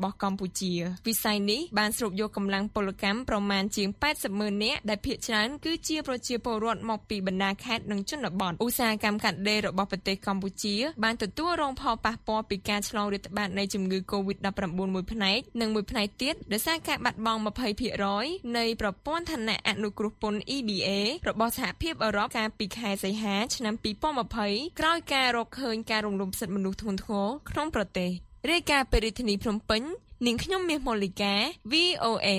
របស់កម្ពុជាវិស័យនេះបានស្រូបយកកម្លាំងពលកម្មប្រមាណជាងแปดสิบម៉ឺននាក់ដែលភាគច្រើនគឺជាប្រជាពលរដ្ឋមកពីបណ្ដាខេត្តនិងជនបទឧស្សាហកម្មកាត់ដេររបស់ប្រទេសកម្ពុជាបានទទួលរងផលប៉ះពាល់ពីការឆ្លងរាតត្បាតនៃជំងឺ កូវីដ ដប់ប្រាំបួន មួយផ្នែកនិងមួយផ្នែកទៀតដោយសារការបាត់បង់ ยี่สิบเปอร์เซ็นต์ នៃប្រព័ន្ធឋានៈអនុគ្រោះពន្ធ E B A របស់សហភាពអឺរ៉ុបកាលពីខែសីហាឆ្នាំยี่สิบยี่สิบក្រោយការរកឃើញការរំលោភសិទ្ធិមនុស្សធ្ងន់ធ្ងរក្នុងប្រទេសរាយការណ៍ពីរាជធានីភ្នំពេញនាងខ្ញុំមាសមូលីកា V O A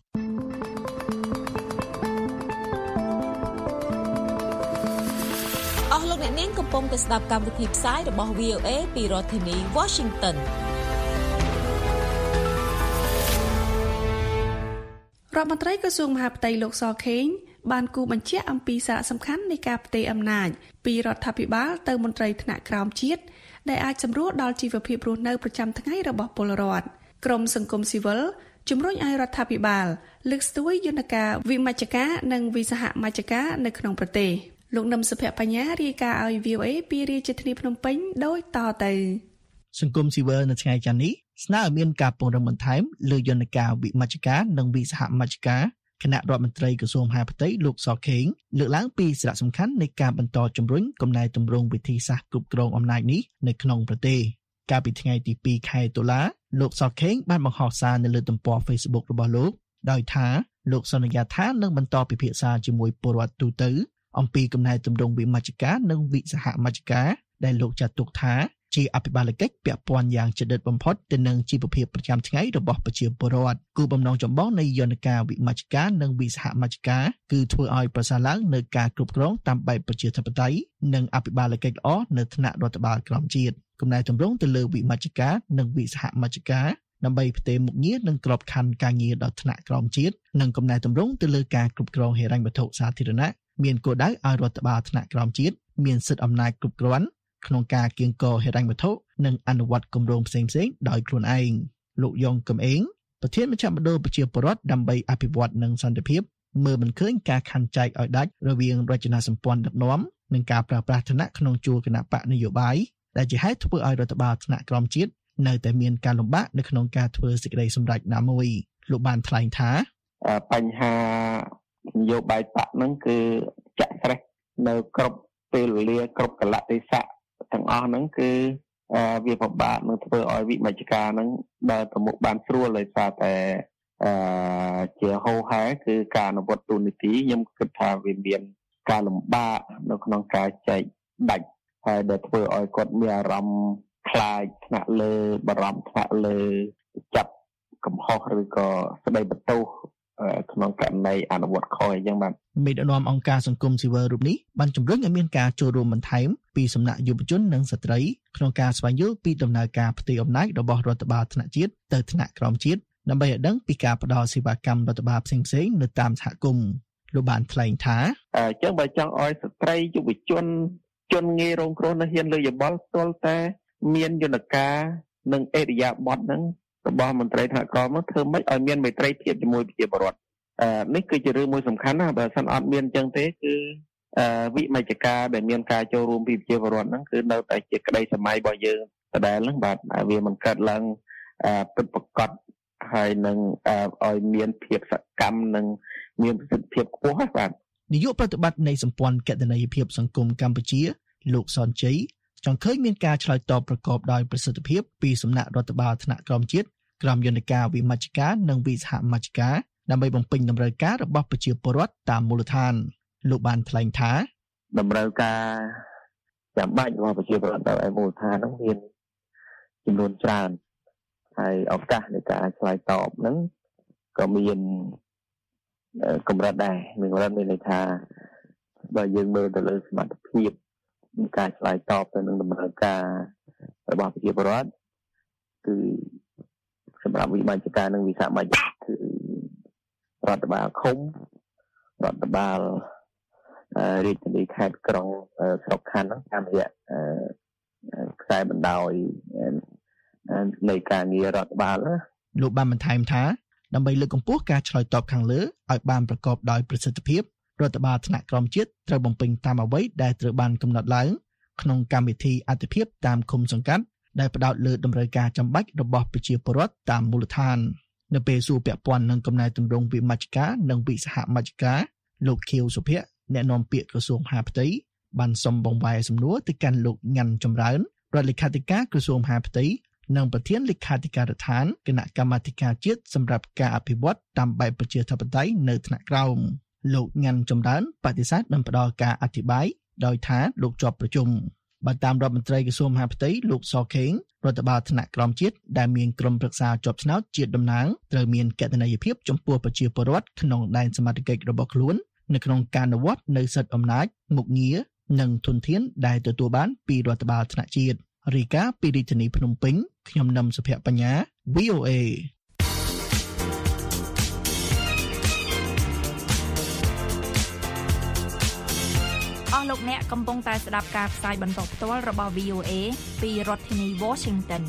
អស់លោកអ្នកនាងកំពុងតែស្ដាប់កម្មវិធីផ្សាយរបស់ V O A ពីរដ្ឋធានី Washington រដ្ឋមន្ត្រីក្រសួងមហាផ្ទៃលោកសខេងបានគូបញ្ជាក់អំពីសារៈសំខាន់នៃការផ្ទេរអំណាចពីរដ្ឋាភិបាលទៅមន្ត្រីថ្នាក់ក្រោមជាតិដែលអាចសម្រួលដល់ជីវភាពរស់នៅប្រចាំថ្ងៃរបស់ពលរដ្ឋក្រមសង្គមស៊ីវិលជំរុញឲ្យរដ្ឋាភិបាលលើកស្ទួយយន្តការវិមជ្ឈការនិងវិសហមជ្ឈការនៅក្នុងប្រទេសលោកនឹមសុភបញ្ញារាយការណ៍ឲ្យ V O A ពីរាជធានីភ្នំពេញដូចតទៅសង្គមស៊ីវិលនៅថ្ងៃច័ន្ទនេះស្នើឲ្យមានការពង្រឹងបន្ថែមលើយន្តការវិមជ្ឈការនិងវិសហមជ្ឈការគណៈរដ្ឋមន្ត្រីក្រសួងមហាផ្ទៃលោកសខេងលើកឡើងពីសារៈសំខាន់នៃការបន្តជំរុញកំណែទម្រង់វិធីសាស្ត្រគ្រប់គ្រងអំណាចនេះនៅក្នុងប្រទេសកាលពីថ្ងៃទីពីរខែតុលាលោកសខេងបានបង្ហោះសារនៅលើទំព័រ Facebook របស់លោកដោយថាលោកសន្យាថានឹងបន្តពិភាក្សាជាមួយពលរដ្ឋទូទៅអំពីកំណែទម្រង់វិមជ្ឈការនិងវិសហមជ្ឈការដែលលោកចាត់ទុកថាជាអភិបាលកិច្ចពាក់ព័ន្ធយ៉ាងជិតដិតបំផុតទៅនឹងជីវភាពប្រចាំថ្ងៃរបស់ប្រជាពលរដ្ឋគោលបំណងចម្បងនៃយន្តការវិមជ្ឈការនិងវិសហមជ្ឈការគឺធ្វើឲ្យប្រសើរឡើងនូវការគ្រប់គ្រងតាមបែបប្រជាធិបតេយ្យនិងអភិបាលកិច្ចល្អនៅថ្នាក់រដ្ឋបាលក្រោមជាតិកំណែទម្រង់ទៅលើវិមជ្ឈការនិងវិសហមជ្ឈការដើម្បីផ្ទេរមុខងារនិងក្របខ័ណ្ឌការងារដល់ថ្នាក់ក្រោមជាតិនិងកំណែទម្រង់ទៅលើការគ្រប់គ្រងហិរញ្ញវត្ថុសាធារណៈមានគោលដៅឲ្យរដ្ឋបាលថ្នាក់ក្រោមជាតិមានសិទ្ធិអំណាចគ្រប់គ្រាន់ក្នុងការគៀងគរហិរញ្ញវត្ថុនិងអនុវត្តគម្រោងផ្សេងៗដោយខ្លួនឯងលោកយ៉ងកំឯងប្រធានមជ្ឈមណ្ឌលប្រជាពលរដ្ឋដើម្បីអភិវឌ្ឍនិងសន្តិភាពមើលមិនឃើញការខណ្ឌចែកឲ្យដាច់រវាងរចនាសម្ព័ន្ធដឹកនាំនិងការប្រើប្រាស់ឋានៈក្នុងជួរគណៈបកនយោបាយដែលជាហេតុធ្វើឲ្យរដ្ឋបាលថ្នាក់ក្រោមជាតិនៅតែមានការលំបាកនៅក្នុងការធ្វើសេចក្តីសម្រេចណាមួយលោកបានថ្លែងថាបញ្ហានយោបាយបកហ្នឹងគឺចាក់ស្រេះនៅគ្រប់ពេលវេលាគ្រប់កលៈទេសៈទាំងអស់ហ្នឹងគឺវាពិបាកនឹងធ្វើឲ្យវិមជ្ឈការហ្នឹងដើរទៅមុខបានស្រួលដោយសារតែជាហោហែគឺការអនុវត្តទូនីតិខ្ញុំគិតថាវាមានការលំបាកនៅក្នុងការចែកដាច់ហើយដែលធ្វើឲ្យគាត់មានអារម្មណ៍ខ្លាចថ្នាក់លើបារម្ភថ្នាក់លើចាប់កំហុសឬក៏ស្ដីបន្ទោសក្នុងករណីអនុវត្តខុសអញ្ចឹងបាទមេដឹកនាំអង្គការសង្គមស៊ីវិលរូបនេះបានជំរុញឲ្យមានការចូលរួមបន្ថែមពីសំណាក់យុវជននិងស្ត្រីក្នុងការស្វែងយល់ពីដំណើរការផ្ទេរអំណាចរបស់រដ្ឋបាលថ្នាក់ជាតិទៅថ្នាក់ក្រោមជាតិដើម្បីឲ្យដឹងពីការផ្តល់សេវាកម្មរដ្ឋបាលផ្សេងៗនៅតាមសហគមន៍លោកបានថ្លែងថាអញ្ចឹងបើចង់ឲ្យស្ត្រីយុវជនជនងាយរងគ្រោះនៅហ៊ានលើយោបល់ស្ទល់តែមានយន្តការនិងអេរិយាបថហ្នឹងរបស់មន្ត្រីថ្នាក់ក្រោមនោះធ្វើម៉េចឲ្យមានមេត្រីភាពជាមួយប្រជាពលរដ្ឋអឺនេះគឺជារឿងមួយសំខាន់ណាស់បើសិនអត់មានអញ្ចឹងទេគឺអឺវិមជ្ឈការដែលមានការចូលរួមពីប្រជាពលរដ្ឋហ្នឹងគឺនៅតែជាក្តីសម័យរបស់យើងដដែលហ្នឹងបាទវាមិនកើតឡើងអឺពិតប្រាកដហើយនឹងឲ្យមានភាពសកម្មនិងមានប្រសិទ្ធភាពខ្ពស់ហ្នឹងបាទនាយកប្រតិបត្តិនៃសម្ព័ន្ធកតន័យភាពសង្គមកម្ពុជាលោកសនជ័យចង់ឃើញមានការឆ្លើយតបប្រកបដោយប្រសិទ្ធភាពពីសំណាក់រដ្ឋបាលថ្នាក់ក្រោមជាតិក្រោមយន្តការវិមជ្ឈការនិងវិសហមជ្ឈការដើម្បីបំពេញតម្រូវការរបស់ប្រជាពលរដ្ឋតាមមូលដ្ឋានលោកបានថ្លែងថាតម្រូវការចាំបាច់របស់ប្រជាពលរដ្ឋនៅឯមូលដ្ឋានហ្នឹងមានចំនួនច្រើនហើយឱកាសនៃការឆ្លើយតបហ្នឹងក៏មានកម្រិតដែរមានកម្រិតមានន័យថាបើយើងមើលទៅលើសមត្ថភាពនៃការឆ្លើយតបទៅនឹងតម្រូវការរបស់ប្រជាពលរដ្ឋគឺសម្រាប់វិមជ្ឈការនិងវិសហមជ្ឈការគឺរដ្ឋបាលឃុំរដ្ឋបាលរាជធានីខេត្តក្រុងស្រុកខណ្ឌហ្នឹងតាមរយៈខ្សែបណ្ដោយនៃការងាររដ្ឋបាលលោកបានបន្ថែមថាដើម្បីលើកកម្ពស់ការឆ្លើយតបខាងលើឲ្យបានប្រកបដោយប្រសិទ្ធភាពរដ្ឋបាលថ្នាក់ក្រោមជាតិត្រូវបំពេញតាមអ្វីដែលត្រូវបានកំណត់ឡើងក្នុងកម្មវិធីអត្ថិភាពតាមឃុំសង្កាត់ដែលផ្ដោតលើតម្រូវការចាំបាច់របស់ប្រជាពលរដ្ឋតាមមូលដ្ឋាននៅពេលសួរពាក់ព័ន្ធនឹងកំណែទម្រង់វិមជ្ឈការនិងវិសហមជ្ឈការលោកខៀវសុភ័ក្រអ្នកនាំពាក្យក្រសួងមហាផ្ទៃបានសុំបង្វែរសំណួរទៅកាន់លោកញ៉ាន់ចម្រើនរដ្ឋលេខាធិការក្រសួងមហាផ្ទៃនិងប្រធានលេខាធិការដ្ឋានគណៈកម្មាធិការជាតិសម្រាប់ការអភិវឌ្ឍតាមបែបប្រជាធិបតេយ្យនៅថ្នាក់ក្រោមលោកញ៉ាន់ចម្រើនបដិសេធមិនផ្ដល់ការអធិប្បាយដោយថាលោកជាប់ប្រជុំបើតាមរដ្ឋមន្ត្រីក្រសួងមហាផ្ទៃលោកសខេងរដ្ឋបាលថ្នាក់ក្រោមជាតិដែលមានក្រុមប្រឹក្សាជាប់ឆ្នោតជាតិតំណាងត្រូវមានកតញ្ញូភាពចំពោះប្រជាពលរដ្ឋក្នុងដែនសមត្ថកិច្ចរបស់ខ្លួននៅក្នុងការអនុវត្តនៅសិទ្ធិអំណាចមុខងារនិងធនធានដែលទទួលបានពីរដ្ឋបាលថ្នាក់ជាតិរីកាពីរាជធានីភ្នំពេញខ្ញុំនឹមសុភ័ក្របញ្ញា វី អូ អេអស់លោកអ្នកកំពុងតែស្ដាប់ការផ្សាយបន្តផ្ទាល់របស់ វី អូ អេ ពីរដ្ឋធានី Washington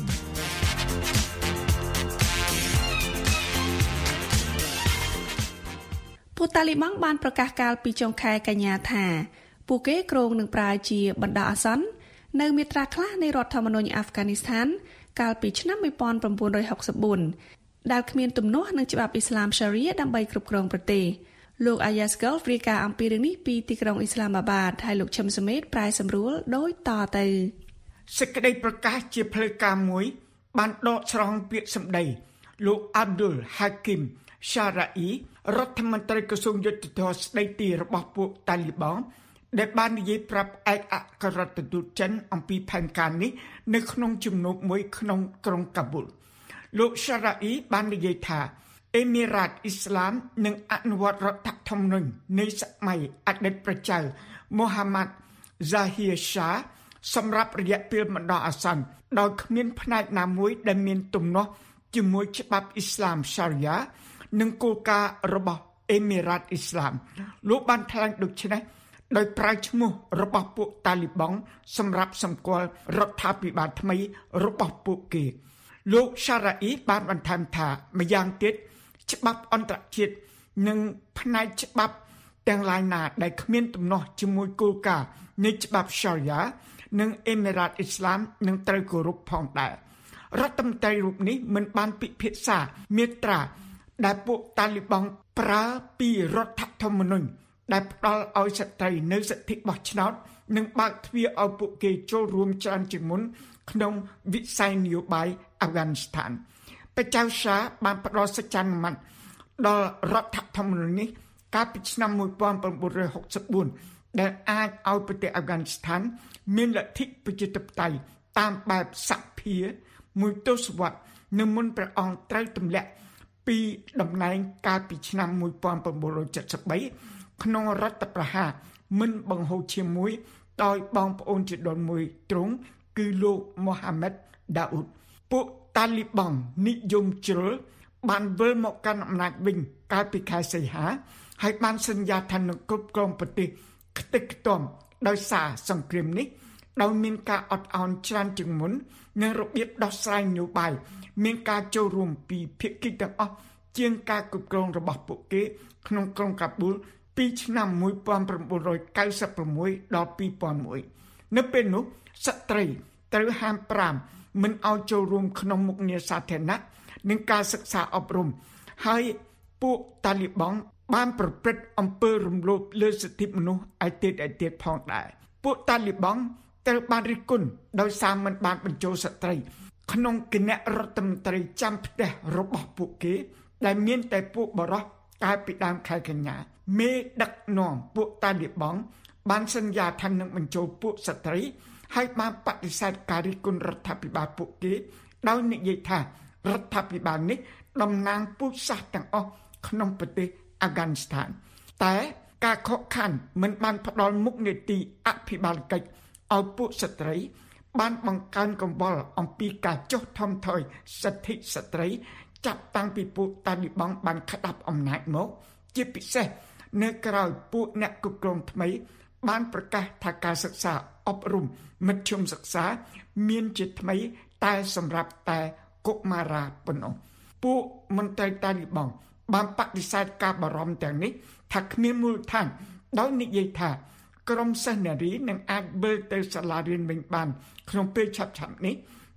ពួកតាលីបង់បានប្រកាសកាលពីចុងខែកញ្ញាថាពួកគេគ្រោងនឹងប្រើជាបណ្ដោះអាសន្ននៅមាត្រាខ្លះនៃរដ្ឋធម្មនុញ្ញអាហ្វហ្គានីស្ថានកាលពីឆ្នាំnineteen sixty-fourដែលគ្មានទំនាស់នឹងច្បាប់អ៊ីស្លាមឆារីដើម្បីគ្រប់គ្រងប្រទេសលោក Ayasgul រាយការណ៍អំពីរឿងនេះពីទីក្រុងអ៊ីស្លាមាបាតហើយលោកឈឹមសមេតប្រែសម្រួលដោយតទៅសេចក្តីប្រកាសជាផ្លូវការមួយបានដកស្រង់ពាក្យសម្ដីលោក Abdul Hakim Shara'i រដ្ឋមន្ត្រីក្រសួងយុទ្ធសាស្ត្រស្ដីទីរបស់ពួកតាលីបង់ដែលបាននិយាយប្រាប់ឯកអគ្គរដ្ឋទូតចិនអំពីផែនការនេះនៅក្នុងជំនួបមួយក្នុងក្រុងកាប៊ូលលោក Shara'i បាននិយាយថាអេមីរ៉ាតអ៊ីស្លាមនឹងអនុវត្តរដ្ឋធម្មនុញ្ញនៃសម័យអតីតប្រជាមូហាម៉ាត់ Zahir Shah សម្រាប់រយៈពេលបណ្ដោះអាសន្នដោយគ្មានផ្នែកណាមួយដែលមានទំនាស់ជាមួយច្បាប់អ៊ីស្លាម Sharia និងគោលការណ៍របស់អេមីរ៉ាតអ៊ីស្លាមលោកបានថ្លែងដូចនេះដោយប្រើឈ្មោះរបស់ពួកតាលីបង់សម្រាប់សម្គាល់រដ្ឋាភិបាលថ្មីរបស់ពួកគេលោក Shara'i បានបន្ថែមថាម្យ៉ាងទៀតច្បាប់អន្តរជាតិនិងផ្នែកច្បាប់ទាំងឡាយណាដែលគ្មានទំនាស់ជាមួយគោលការណ៍នៃច្បាប់ Sharia និងអេមីរ៉ាតអ៊ីស្លាមនឹងត្រូវគោរពផងដែររដ្ឋមន្ត្រីរូបនេះមិនបានពិភាក្សាមាត្រាដែលពួកតាលីបង់ប្រើពីរដ្ឋធម្មនុញ្ញដែលផ្ដល់ឲ្យស្ត្រីនៅសិទ្ធិបោះឆ្នោតនិងបើកទ្វារឲ្យពួកគេចូលរួមច្រើនជាងមុនក្នុងវិស័យនយោបាយអាហ្វហ្គានីស្ថានព្រះចៅឆាបានផ្ដល់សច្ចានុមត្តិដល់រដ្ឋធម្មនុញ្ញនេះកាលពីឆ្នាំnineteen sixty-fourដែលអាចឲ្យប្រទេសអាហ្វហ្គានីស្ថានមានលទ្ធិប្រជាធិបតេយ្យតាមបែបសភាមួយទសវត្សរ៍នៅមុនព្រះអង្គត្រូវទម្លាក់ពីតំណែងកាលពីឆ្នាំnineteen seventy-threeក្នុងរដ្ឋប្រហារមិនបង្ហូរឈាមមួយដោយបងប្អូនជីដូនមួយទ្រង់គឺលោកមូហាម៉ាត់ដាអ៊ូតពួកតាលីបង់និយមជ្រុលបានវិលមកកាន់អំណាចវិញកាលពីខែសីហាហើយបានសន្យាថានឹងគ្រប់គ្រងប្រទេសខ្ទេចខ្ទាំដោយសារសង្គ្រាមនេះដោយមានការអត់ឱនច្រើនជាងមុននិងរបៀបដោះស្រាយនយោបាយមានការចូលរួមពីភាគីទាំងអស់ជាងការគ្រប់គ្រងរបស់ពួកគេក្នុងក្រុងកាប៊ូលពីឆ្នាំnineteen ninety-sixដល់two thousand oneនៅពេលនោះស្ត្រីត្រូវហាមប្រាមមិនឲ្យចូលរួមក្នុងមុខងារសាធារណៈនិងការសិក្សាអប់រំហើយពួកតាលីបង់បានប្រព្រឹត្តអំពើរំលោភលើសិទ្ធិមនុស្សឯទៀតឯទៀតផងដែរពួកតាលីបង់ត្រូវបានរិះគន់ដោយសារមិនបានបញ្ចូលស្ត្រីក្នុងគណៈរដ្ឋមន្ត្រីចាំផ្ទះរបស់ពួកគេដែលមានតែពួកបរិសុទ្ធកាលពីដើមខែកញ្ញាមេដឹកនាំពួកតាលីបង់បានសន្យាថានឹងបញ្ចូលពួកស្ត្រីហើយបានបដិសេធការរិះគន់រដ្ឋាភិបាលពួកគេដោយនិយាយថារដ្ឋាភិបាលនេះតំណាងពូជសាសន៍ទាំងអស់ក្នុងប្រទេសអាហ្វហ្គានីស្ថានតែការខកខានមិនបានផ្ដល់មុខនីតិអភិបាលកិច្ចឲ្យពួកស្ត្រីបានបង្កើនកង្វល់អំពីការចុះថមថយសិទ្ធិស្ត្រីចាប់តាំងពីពួកតាលីបង់បានក្តាប់អំណាចមកជាពិសេសនៅក្រៅពួកអ្នកគ្រប់គ្រងថ្មីបានប្រកាសថាការសិក្សាអប់រំមធ្យមសិក្សាមានជាថ្មីតែសម្រាប់តែកុមារាប៉ុណ្ណោះពួកមន្ត្រីតាលីបង់បានបដិសេធការបារម្ភទាំងនេះថាគ្មានមូលដ្ឋានដោយនិយាយថាក្រុមសិស្សនារីនឹងអាចវិលទៅសាលារៀនវិញបានក្នុងពេលឆាប់ៗនេះ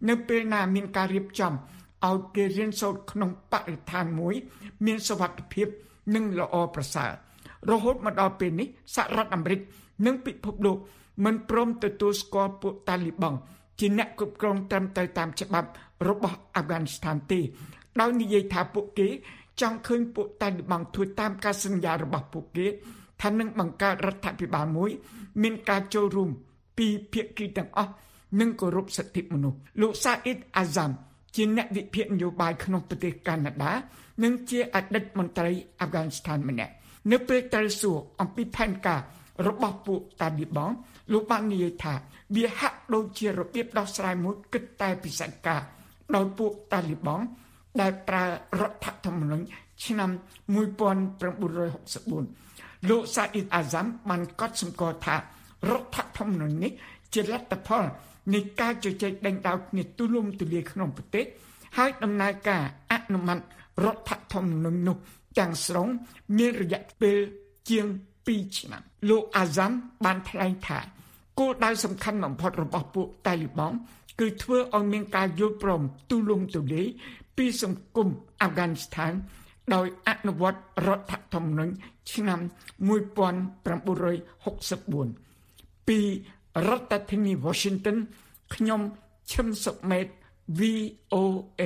នៅពេលណាមានការរៀបចំឲ្យគេរៀនសូត្រក្នុងបរិស្ថានមួយមានសុវត្ថិភាពនិងល្អប្រសើររហូតមកដល់ពេលនេះសហរដ្ឋអាមេរិកនិងពិភពលោកមិនព្រមទទួលស្គាល់ពួកតាលីបង់ជាអ្នកគ្រប់គ្រងត្រឹមត្រូវតាមច្បាប់របស់អាហ្វហ្គានីស្ថានទេដោយនិយាយថាពួកគេចង់ឃើញពួកតាលីបង់ធ្វើតាមការសន្យារបស់ពួកគេថានឹងបង្កើតរដ្ឋាភិបាលមួយមានការចូលរួមពីភាគីទាំងអស់និងគោរពសិទ្ធិមនុស្សលោកសាអ៊ីដអាហ្សាមជាអ្នកវិភាគនយោបាយក្នុងប្រទេសកាណាដានិងជាអតីតមន្ត្រីអាហ្វហ្គានីស្ថានម្នាក់នៅពេលត្រូវសួរអំពីផែនការរបស់ពួកតាលីបង់លោកបាននិយាយថាវាហាក់ដូចជារបៀបដោះស្រាយមួយគិតតែពិសេសការដោយពួកតាលីបង់ដែលប្រើរដ្ឋធម្មនុញ្ញឆ្នាំnineteen sixty-fourលោកសាអ៊ីដអាហ្សាមបានកត់សម្គាល់ថារដ្ឋធម្មនុញ្ញនេះជាលទ្ធផលនៃការជជែកដេញដោលគ្នាទូលំទូលាយក្នុងប្រទេសហើយដំណើរការអនុម័តរដ្ឋធម្មនុញ្ញនោះទាំងស្រុងមានរយៈពេលជាងtwoឆ្នាំលោកអាហ្សាមបានថ្លែងថាគោលដៅសំខាន់បំផុតរបស់ពួកតាលីបង់គឺធ្វើឲ្យមានការយល់ព្រមទូលំទូលាយពីសង្គមអាហ្វហ្គានីស្ថានដោយអនុវត្តរដ្ឋធម្មនុញ្ញឆ្នាំnineteen sixty-fourពីរដ្ឋធានី Washington ខ្ញុំឈឹមសុមេត V O A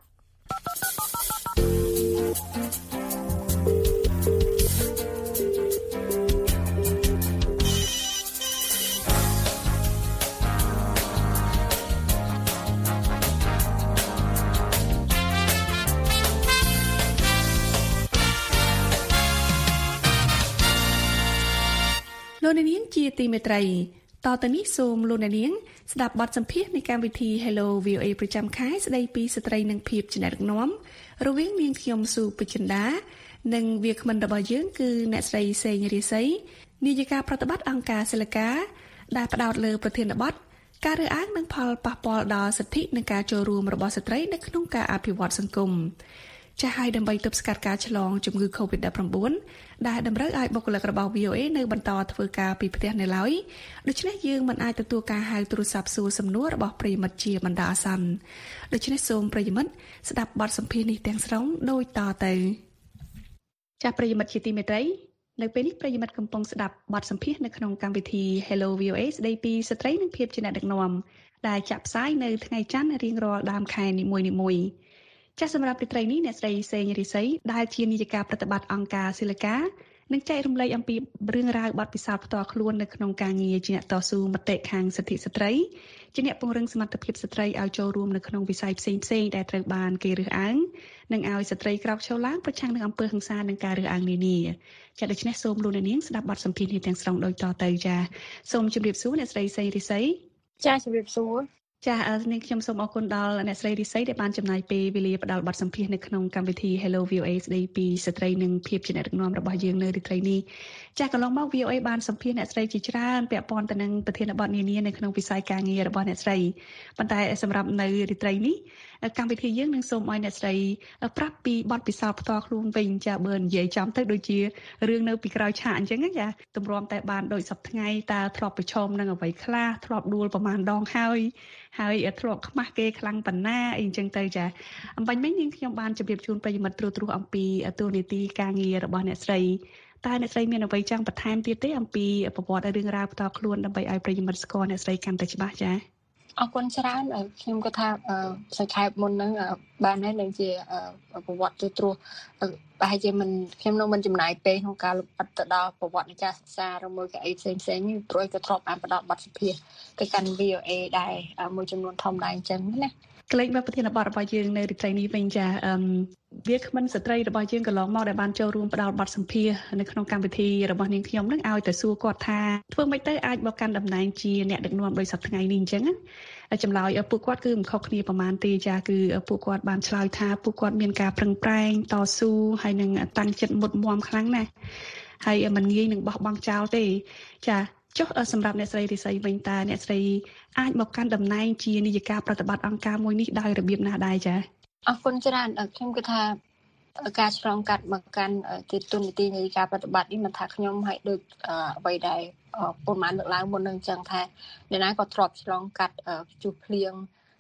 លោកនាងជាទីមេត្រីតទៅនេះសូមលោកនាងស្ដាប់បទសម្ភាសន៍នៃកម្មវិធី Hello វី អូ អេ ប្រចាំខែស្ដីពីស្ត្រីនិងភាពជាអ្នកដឹកនាំរវាងនាងខ្ញុំស៊ូពេជ្ជន្តានិងវាគ្មិនរបស់យើងគឺអ្នកស្រីសេងរាសីនាយិកាប្រតិបត្តិអង្គការសិលកាដែលផ្ដោតលើប្រធានបទការរើសអើងនិងផលប៉ះពាល់ដល់សិទ្ធិនិងការចូលរួមរបស់ស្ត្រីនៅក្នុងការអភិវឌ្ឍសង្គមចាស់ឲ្យដើម្បីទប់ស្កាត់ការឆ្លងជំងឺ កូវីដ -nineteen ដែលតម្រូវឲ្យបុគ្គលិករបស់ វី អូ អេ នៅបន្តធ្វើការពីផ្ទះនៅឡើយដូច្នេះយើងមិនអាចទទួលការហៅទូរស័ព្ទសួរសំណួររបស់ប្រិយមិត្តជាបណ្ដោះអាសន្នដូច្នេះសូមប្រិយមិត្តស្ដាប់បទសម្ភាសន៍នេះទាំងស្រុងដូចតទៅចាស់ប្រិយមិត្តជាទីមេត្រីនៅពេលនេះប្រិយមិត្តកំពុងស្ដាប់បទសម្ភាសន៍នៅក្នុងកម្មវិធី Hello វី អូ អេ ស្ដីពីស្ត្រីនិងភាពជាអ្នកដឹកនាំដែលចាក់ផ្សាយនៅថ្ងៃច័ន្ទរៀងរាល់ដើមខែនីមួយៗចាសសម្រាប់រាត្រីនេះអ្នកស្រីសេងរិស័យដែលជានាយិកាប្រតិបត្តិអង្គការសិលកានឹងចែករំលែកអំពីរឿងរ៉ាវបទពិសោធន៍ផ្ទាល់ខ្លួននៅក្នុងការងារជាអ្នកតស៊ូមតិខាងសិទ្ធិស្ត្រីជាអ្នកពង្រឹងសមត្ថភាពស្ត្រីឲ្យចូលរួមនៅក្នុងវិស័យផ្សេងៗដែលត្រូវបានគេរើសអើងនិងឲ្យស្ត្រីក្រោកឈរឡើងប្រឆាំងនឹងអំពើហិង្សានិងការរើសអើងនានាចាដូច្នេះសូមលោកនាងស្ដាប់បទសម្ភាសន៍នេះទាំងស្រុងដូចតទៅចាសូមជម្រាបសួរអ្នកស្រីសេងរិស័យចាជម្រាបសួរចា៎នាងខ្ញុំសូមអរគុណដល់អ្នកស្រីរិស័យដែលបានចំណាយពេលវេលាផ្ដល់បទសម្ភាសន៍នៅក្នុងកម្មវិធី Hello វី អូ អេ ស្ដីពីស្ត្រីនិងភាពជាអ្នកដឹកនាំរបស់យើងនៅរាត្រីនេះចា៎កន្លងមក វី អូ អេ បានសម្ភាសន៍អ្នកស្រីជាច្រើនពាក់ព័ន្ធទៅនឹងប្រធានបទនានានៅក្នុងវិស័យការងាររបស់អ្នកស្រីប៉ុន្តែសម្រាប់នៅរាត្រីនេះកម្មវិធីយើងនឹងសូមឲ្យអ្នកស្រីប្រាប់ពីបទពិសោធន៍ផ្ទាល់ខ្លួនវិញចា៎បើនិយាយចំទៅដូចជារឿងនៅពីក្រោយឆាកអញ្ចឹងចាទម្រាំតែបានដូចសប្តាហ៍ថ្ងៃតើធ្លាប់ប្រឈមនឹងអ្វីខ្លះធ្លាប់ដួលប្រមាណដងហើយហើយធ្លាប់ខ្មាស់គេខ្លាំងប៉ុណ្ណាអីអញ្ចឹងទៅចាអំបញ្ញមិញនាងខ្ញុំបានជម្រាបជូនប្រិយមិត្តត្រួសត្រាសអំពីតួនាទីការងាររបស់អ្នកស្រីតើអ្នកស្រីមានអ្វីចង់បន្ថែមទៀតទេអំពីប្រវត្តិរឿងរ៉ាវផ្ទាល់ខ្លួនដើម្បីឲ្យប្រិយមិត្តស្គាល់អ្នកស្រីកាន់តែច្បាស់ចាអរគុណច្រើនខ្ញុំគាត់ថាសង្ខេបមុនហ្នឹងបានហើយនឹងជាប្រវត្តិទូទ្រោះប្រហែលជាមិនខ្ញុំនៅមិនចំណាយពេលក្នុងការលម្អិតទៅដល់ប្រវត្តិនៃការសិក្សាឬមួយក៏អីផ្សេងផ្សេងនេះព្រោះក៏ធ្លាប់បានផ្ដល់បទសម្ភាសន៍ទៅកាន់ វី អូ អេ ដែរមួយចំនួនធំដែរអញ្ចឹងណាក្លែងមកប្រធានបទរបស់យើងនៅរាត្រីនេះវិញចាអឺវាគ្មិនស្ត្រីរបស់យើងកន្លងមកដែលបានចូលរួមផ្ដល់បទសម្ភាសន៍នៅក្នុងកម្មវិធីរបស់នាងខ្ញុំនឹងឲ្យទៅសួរគាត់ថាធ្វើម៉េចទៅអាចមកកាន់តំណែងជាអ្នកដឹកនាំដោយសប្តាហ៍ថ្ងៃនេះអញ្ចឹងចម្លើយពួកគាត់គឺមិនខុសគ្នាប្រហែលទេចាគឺពួកគាត់បានឆ្លើយថាពួកគាត់មានការប្រឹងប្រែងតស៊ូហើយនឹងតាំងចិត្តមុតមាំខ្លាំងណាស់ហើយមិនងាយនឹងបោះបង់ចោលទេចាចុះសម្រាប់អ្នកស្រីរិស័យវិញតើអ្នកស្រីអាចមកកាន់តំណែងជានាយិកាប្រតិបត្តិអង្គការមួយនេះដោយរបៀបណាដែរចាអរគុណច្រើនខ្ញុំគិតថាការឆ្លងកាត់មកកាន់ទីទុននីតិនាយិកាប្រតិបត្តិនេះមិនថាខ្ញុំហើយដូចអ្វីដែរពុំបានលើកឡើងមុននឹងអញ្ចឹងថាអ្នកណាក៏ធ្លាប់ឆ្លងកាត់ជួសភ្លៀង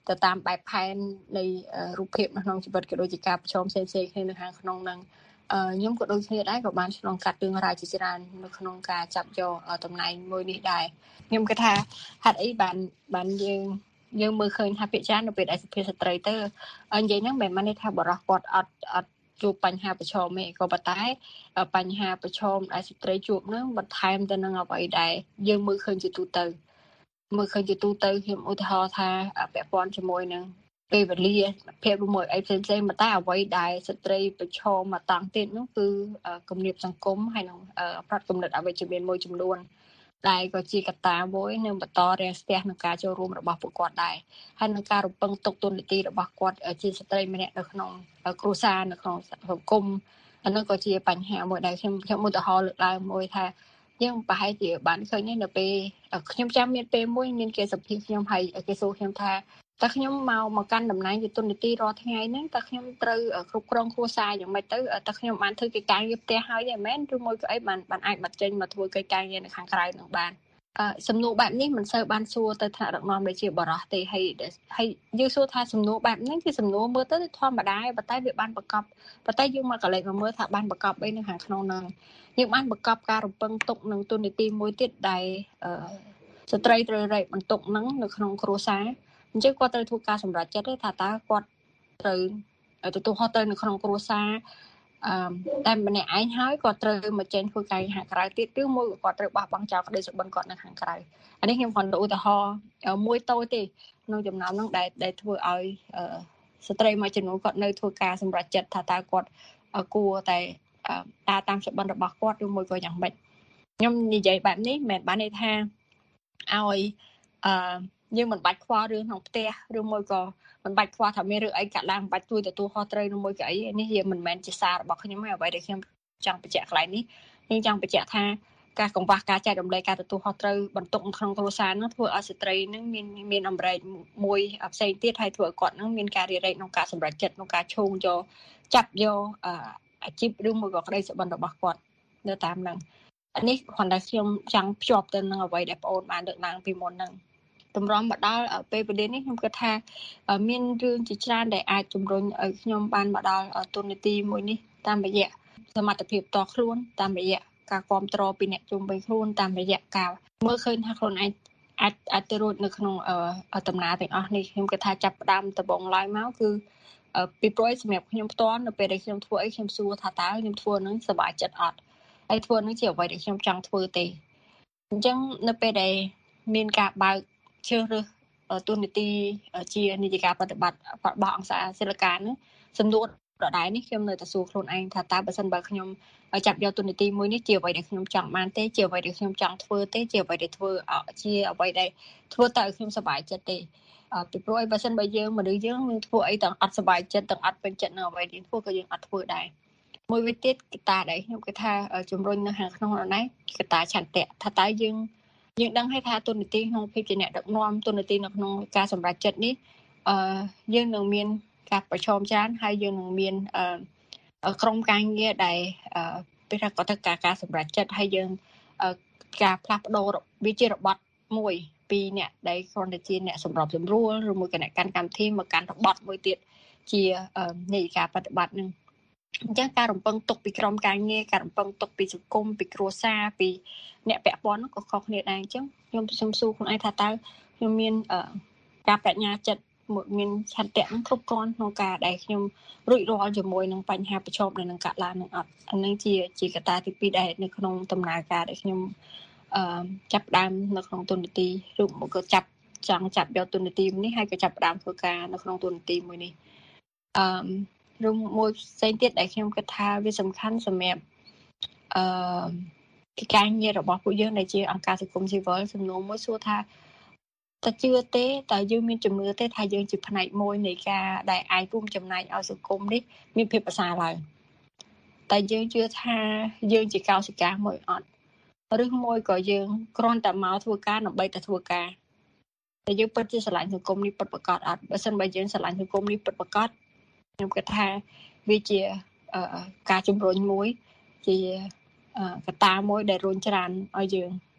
ទៅតាមបែបផែននៃរូបភាពនៅក្នុងជីវិតក៏ដូចជាការប្រឈមផ្សេងៗគ្នានៅខាងក្នុងហ្នឹងអឺខ្ញុំក៏ដូចគ្នាដែរក៏បានឆ្លងកាត់រឿងរ៉ាវជាច្រើននៅក្នុងការចាប់យកតំណែងមួយនេះដែរខ្ញុំគិតថាហេតុអីបានបានយើងយើងមើលឃើញថាភាគច្រើននៅពេលដែលសុភាស្ត្រីទៅនិយាយហ្នឹងមិនមែនន័យថាបរិះគាត់អត់អត់ជួបបញ្ហាប្រឈមទេក៏ប៉ុន្តែបញ្ហាប្រឈមដែលស្ត្រីជួបហ្នឹងបន្ថែមទៅនឹងអ្វីដែលយើងមើលឃើញជាទូទៅមើលឃើញជាទូទៅខ្ញុំឧទាហរណ៍ថាពាក់ព័ន្ធជាមួយនឹងពេលវេលាភាពមួយអីផ្សេងផ្សេងតែអ្វីដែលស្ត្រីប្រឈមមកតាំងទៀតនោះគឺគំនាបសង្គមហើយនឹងផ្នត់គំនិតអវិជ្ជមានមួយចំនួនដែលក៏ជាកត្តាមួយនឹងបន្តរាំងស្ទះនឹងការចូលរួមរបស់ពួកគាត់ដែរហើយនឹងការរំពឹងទុកទូនាទីរបស់គាត់ជាស្ត្រីម្នាក់នៅក្នុងគ្រួសារនៅក្នុងសង្គមអានោះក៏ជាបញ្ហាមួយដែលខ្ញុំខ្ញុំឧទាហរណ៍លើកឡើងមួយថាយើងប្រហែលជាបានឃើញនេះនៅពេលខ្ញុំចាំមានពេលមួយមានគេសម្ភាសខ្ញុំហើយគេសួរខ្ញុំថាតើខ្ញុំមកមកកាន់តំណែងជាទូនាទីរាល់ថ្ងៃហ្នឹងតើខ្ញុំត្រូវគ្រប់គ្រងគ្រួសារយ៉ាងម៉េចទៅតើខ្ញុំបានធ្វើកិច្ចការងារផ្ទះហើយទេមែនឬមួយក៏អីបានបានអាចបាត់ចេញមកធ្វើកិច្ចការងារនៅខាងក្រៅនឹងបានអឺសំណួរបែបនេះមិនសូវបានសួរទៅថ្នាក់ដឹកនាំដូចជាបរិះទេហើយហើយយើងសួរថាសំណួរបែបហ្នឹងគឺសំណួរមើលទៅធម្មតាប៉ុន្តែវាបានប្រកបប៉ុន្តែយើងមកកលេចមកមើលថាបានប្រកបអីនៅខាងក្នុងហ្នឹងយើងបានប្រកបការរំពឹងទុកនឹងទូនាទីមួយទៀតដែលអឺស្ត្រីត្រូវរែកបន្ទុកហ្នឹងនៅក្នុងគ្រួសារអញ្ចឹងគាត់ត្រូវធ្វើការសម្រេចចិត្តថាតើគាត់ត្រូវទទួលខុសត្រូវនៅក្នុងគ្រួសារអឺតែម្នាក់ឯងហើយគាត់ត្រូវមកចេញធ្វើការហាក្រៅទៀតឬមួយគាត់ត្រូវបោះបង់ចោលក្តីសុបិនគាត់នៅខាងក្រៅអានេះខ្ញុំគ្រាន់តែឧទាហរណ៍មួយតូចទេក្នុងចំណោមហ្នឹងដែលដែលធ្វើឲ្យស្ត្រីមួយចំនួនគាត់នៅធ្វើការសម្រេចចិត្តថាតើគាត់គួរតែដើរតាមសុបិនរបស់គាត់ឬមួយក៏យ៉ាងម៉េចខ្ញុំនិយាយបែបនេះមិនបានន័យថាឲ្យអឺយើងមិនបាច់ខ្វល់រឿងក្នុងផ្ទះឬមួយក៏មិនបាច់ខ្វល់ថាមានរឿងអីកាត់ឡើងមិនបាច់ជួយទទួលខុសត្រូវឬមួយក៏អីនេះវាមិនមែនជាសាររបស់ខ្ញុំទេអ្វីដែលខ្ញុំចង់បញ្ជាក់កន្លែងនេះខ្ញុំចង់បញ្ជាក់ថាការកង្វះការចែករំលែកការទទួលខុសត្រូវបន្ទុកក្នុងគ្រួសារនោះធ្វើឲ្យស្ត្រីនឹងមានមានអំរែកមួយផ្សេងទៀតហើយធ្វើឲ្យគាត់នឹងមានការរារែកក្នុងការសម្រេចចិត្តក្នុងការឈោងយកចាប់យកអាជីពឬមួយក៏ក្តីសុបិនរបស់គាត់នៅតាមហ្នឹងនេះគ្រាន់តែខ្ញុំចង់ភ្ជាប់ទៅនឹងអ្វីដែលបងអូនបានលើកឡើងពីមុនហ្នឹងតម្រាំមកដល់ពេលវេលានេះខ្ញុំគិតថាមានរឿងជាច្រើនដែលអាចជំរុញឲ្យខ្ញុំបានមកដល់ទូនាទីមួយនេះតាមរយៈសមត្ថភាពតខ្លួនតាមរយៈការគ្រប់គ្រងពីអ្នកជុំវិញខ្លួនតាមរយៈការមើលឃើញថាខ្លួនឯងអាចអាចទៅរួចនៅក្នុងដំណើរទាំងអស់នេះខ្ញុំគិតថាចាប់ផ្ដើមដំបូងឡើយមកគឺពីព្រោះសម្រាប់ខ្ញុំផ្ទាល់នៅពេលដែលខ្ញុំធ្វើអីខ្ញុំសួរថាតើខ្ញុំធ្វើនឹងសប្បាយចិត្តអត់ហើយធ្វើនឹងជាអ្វីដែលខ្ញុំចង់ធ្វើទេអញ្ចឹងនៅពេលដែលមានការបើកជ្រើសរើសទូនាទីជានាយិកាបប្រតិបត្តិរបស់អង្គការសិលកានេះសំណួរដដែលនេះខ្ញុំនៅតែសួរខ្លួនឯងថាតើបើសិនបើខ្ញុំចាប់យកទូនាទីមួយនេះជាអ្វីដែលខ្ញុំចង់បានទេជាអ្វីដែលខ្ញុំចង់ធ្វើទេជាអ្វីដែលធ្វើជាអ្វីដែលធ្វើទៅឲ្យខ្ញុំសប្បាយចិត្តទេពីព្រោះអីបើសិនបើយើងមនុស្សយើងនឹងធ្វើអីទាំងអត់សប្បាយចិត្តទាំងអត់ពេញចិត្តនឹងអ្វីដែលធ្វើក៏យើងអត់ធ្វើដែរមួយវិញទៀតកត្តាដែលខ្ញុំគិតថាជំរុញនៅខាងក្នុងនេះកត្តាឆន្ទៈថាតើយើងយើងដឹងហើយថាទូនាទីក្នុងភាពជាអ្នកដឹកនាំទូនាទីនៅក្នុងការសម្រេចចិត្តនេះអឺយើងនឹងមានការប្រឈមច្រើនហើយយើងនឹងមានអឺក្រុមការងារដែលអឺពេលថាគាត់ធ្វើការការសម្រេចចិត្តហើយយើងការផ្លាស់ប្ដូរវាជារបត់មួយពីអ្នកដែលគ្រាន់តែជាអ្នកសម្របសម្រួលឬមួយក៏អ្នកកាន់កម្មវិធីមកកាន់របត់មួយទៀតជានាយិកាបប្រតិបត្តិនឹងអញ្ចឹងការរំពឹងទុកពីក្រុមការងារការរំពឹងទុកពីសង្គមពីគ្រួសារពីអ្នកពាក់ព័ន្ធក៏ខុសគ្នាដែរអញ្ចឹងខ្ញុំខ្ញុំសួរខ្លួនឯងថាតើខ្ញុំមានការប្រាជ្ញាចិត្តមានឆន្ទៈនឹងគ្រប់គ្រាន់ក្នុងការដែលខ្ញុំរួចរាល់ជាមួយនឹងបញ្ហាប្រឈមដែលនឹងកាត់ឡើងនឹងអត់អានឹងជាជាកត្តាទីពីរដែលនៅក្នុងដំណើរការដែលខ្ញុំអឺចាប់ផ្ដើមនៅក្នុងទូនាទីឬមកក៏ចាប់ចង់ចាប់យកទូនាទីនេះហើយក៏ចាប់ផ្ដើមធ្វើការនៅក្នុងទូនាទីមួយនេះអឺឬមួយផ្សេងទៀតដែលខ្ញុំគិតថាវាសំខាន់សម្រាប់អឺការងាររបស់ពួកយើងដែលជាអង្គការសង្គមស៊ីវិលសំណួរមួយសួរថាតើជឿទេតើយើងមានជំនឿទេថាយើងជាផ្នែកមួយនៃការដែលអាចរួមចំណែកឲ្យសង្គមនេះមានភាពប្រសើរឡើងតែយើងជឿថាយើងជាកោសិកាមួយអត់ឬមួយក៏យើងគ្រាន់តែមកធ្វើការដើម្បីតែធ្វើការតែយើងពិតជាស្រឡាញ់សង្គមនេះពិតប្រាកដអត់បើសិនបើយើងស្រឡាញ់សង្គមនេះពិតប្រាកដខ្ញុំគិតថាវាជាការជំរុញមួយជាកត្តាមួយដែលរុញច្រានឲ្យយើង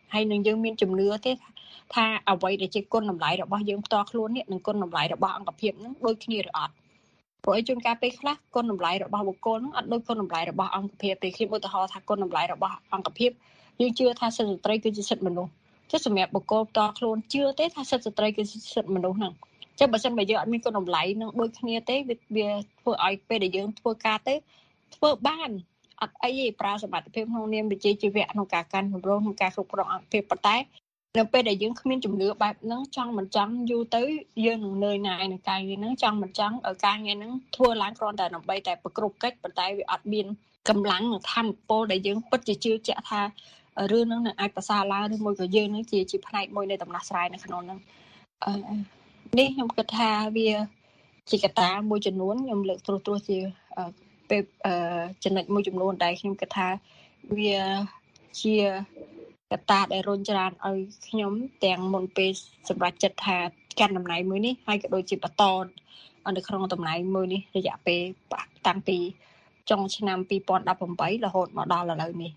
ហើយនឹងយើងមានជំនឿទេថាអ្វីដែលជាគុណតម្លៃរបស់យើងផ្ទាល់ខ្លួននេះនិងគុណតម្លៃរបស់អង្គភាពនឹងដូចគ្នាឬអត់ព្រោះឯជួនកាលពេលខ្លះគុណតម្លៃរបស់បុគ្គលនឹងអត់ដូចគុណតម្លៃរបស់អង្គភាពទេខ្ញុំឧទាហរណ៍ថាគុណតម្លៃរបស់អង្គភាពយើងជឿថាសិទ្ធិស្ត្រីគឺជាសិទ្ធិមនុស្សចុះសម្រាប់បុគ្គលផ្ទាល់ខ្លួនជឿទេថាសិទ្ធិស្ត្រីគឺជាសិទ្ធិមនុស្សហ្នឹងចឹងបើសិនបើយើងអត់មានគុណតម្លៃនឹងដូចគ្នាទេវាធ្វើឲ្យពេលដែលយើងធ្វើការទៅធ្វើបានអត់អីទេប្រើសមត្ថភាពក្នុងនាមវិជ្ជាជីវៈក្នុងការកាន់កម្រងក្នុងការគ្រប់គ្រងអង្គភាពប៉ុន្តែនៅពេលដែលយើងគ្មានជំនឿបែបហ្នឹងចង់មិនចង់យូរទៅយើងនឹងនឿយណាយនឹងការងារហ្នឹងចង់មិនចង់ឲ្យការងារហ្នឹងធ្វើឡើងគ្រាន់តែដើម្បីតែប្រគ្រប់កិច្ចប៉ុន្តែវាអត់មានកម្លាំងនិងធម៌ពលដែលយើងពិតជាជឿជាក់ថារឿងហ្នឹងនឹងអាចប្រសើរឡើងឬមួយក៏យើងនឹងជាជាផ្នែកមួយនៃដំណោះស្រាយនៅក្នុងហ្នឹងអឺនេះខ្ញុំគិតថាវាជាកត្តាមួយចំនួនខ្ញុំលើកត្រួសត្រាសជាពេលចំណុចមួយចំនួនដែលខ្ញុំគិតថាវាជាកត្តាដែលរុញច្រានឲ្យខ្ញុំទាំងមុនពេលសម្រាប់ចិត្តថាកាន់តំណែងមួយនេះហើយក៏ដូចជាបន្តនៅក្នុងតំណែងមួយនេះរយៈពេលតាំងពីចុងឆ្នាំពីរពាន់ដប់ប្រាំរហូតមកដល់ឥឡូវនេះ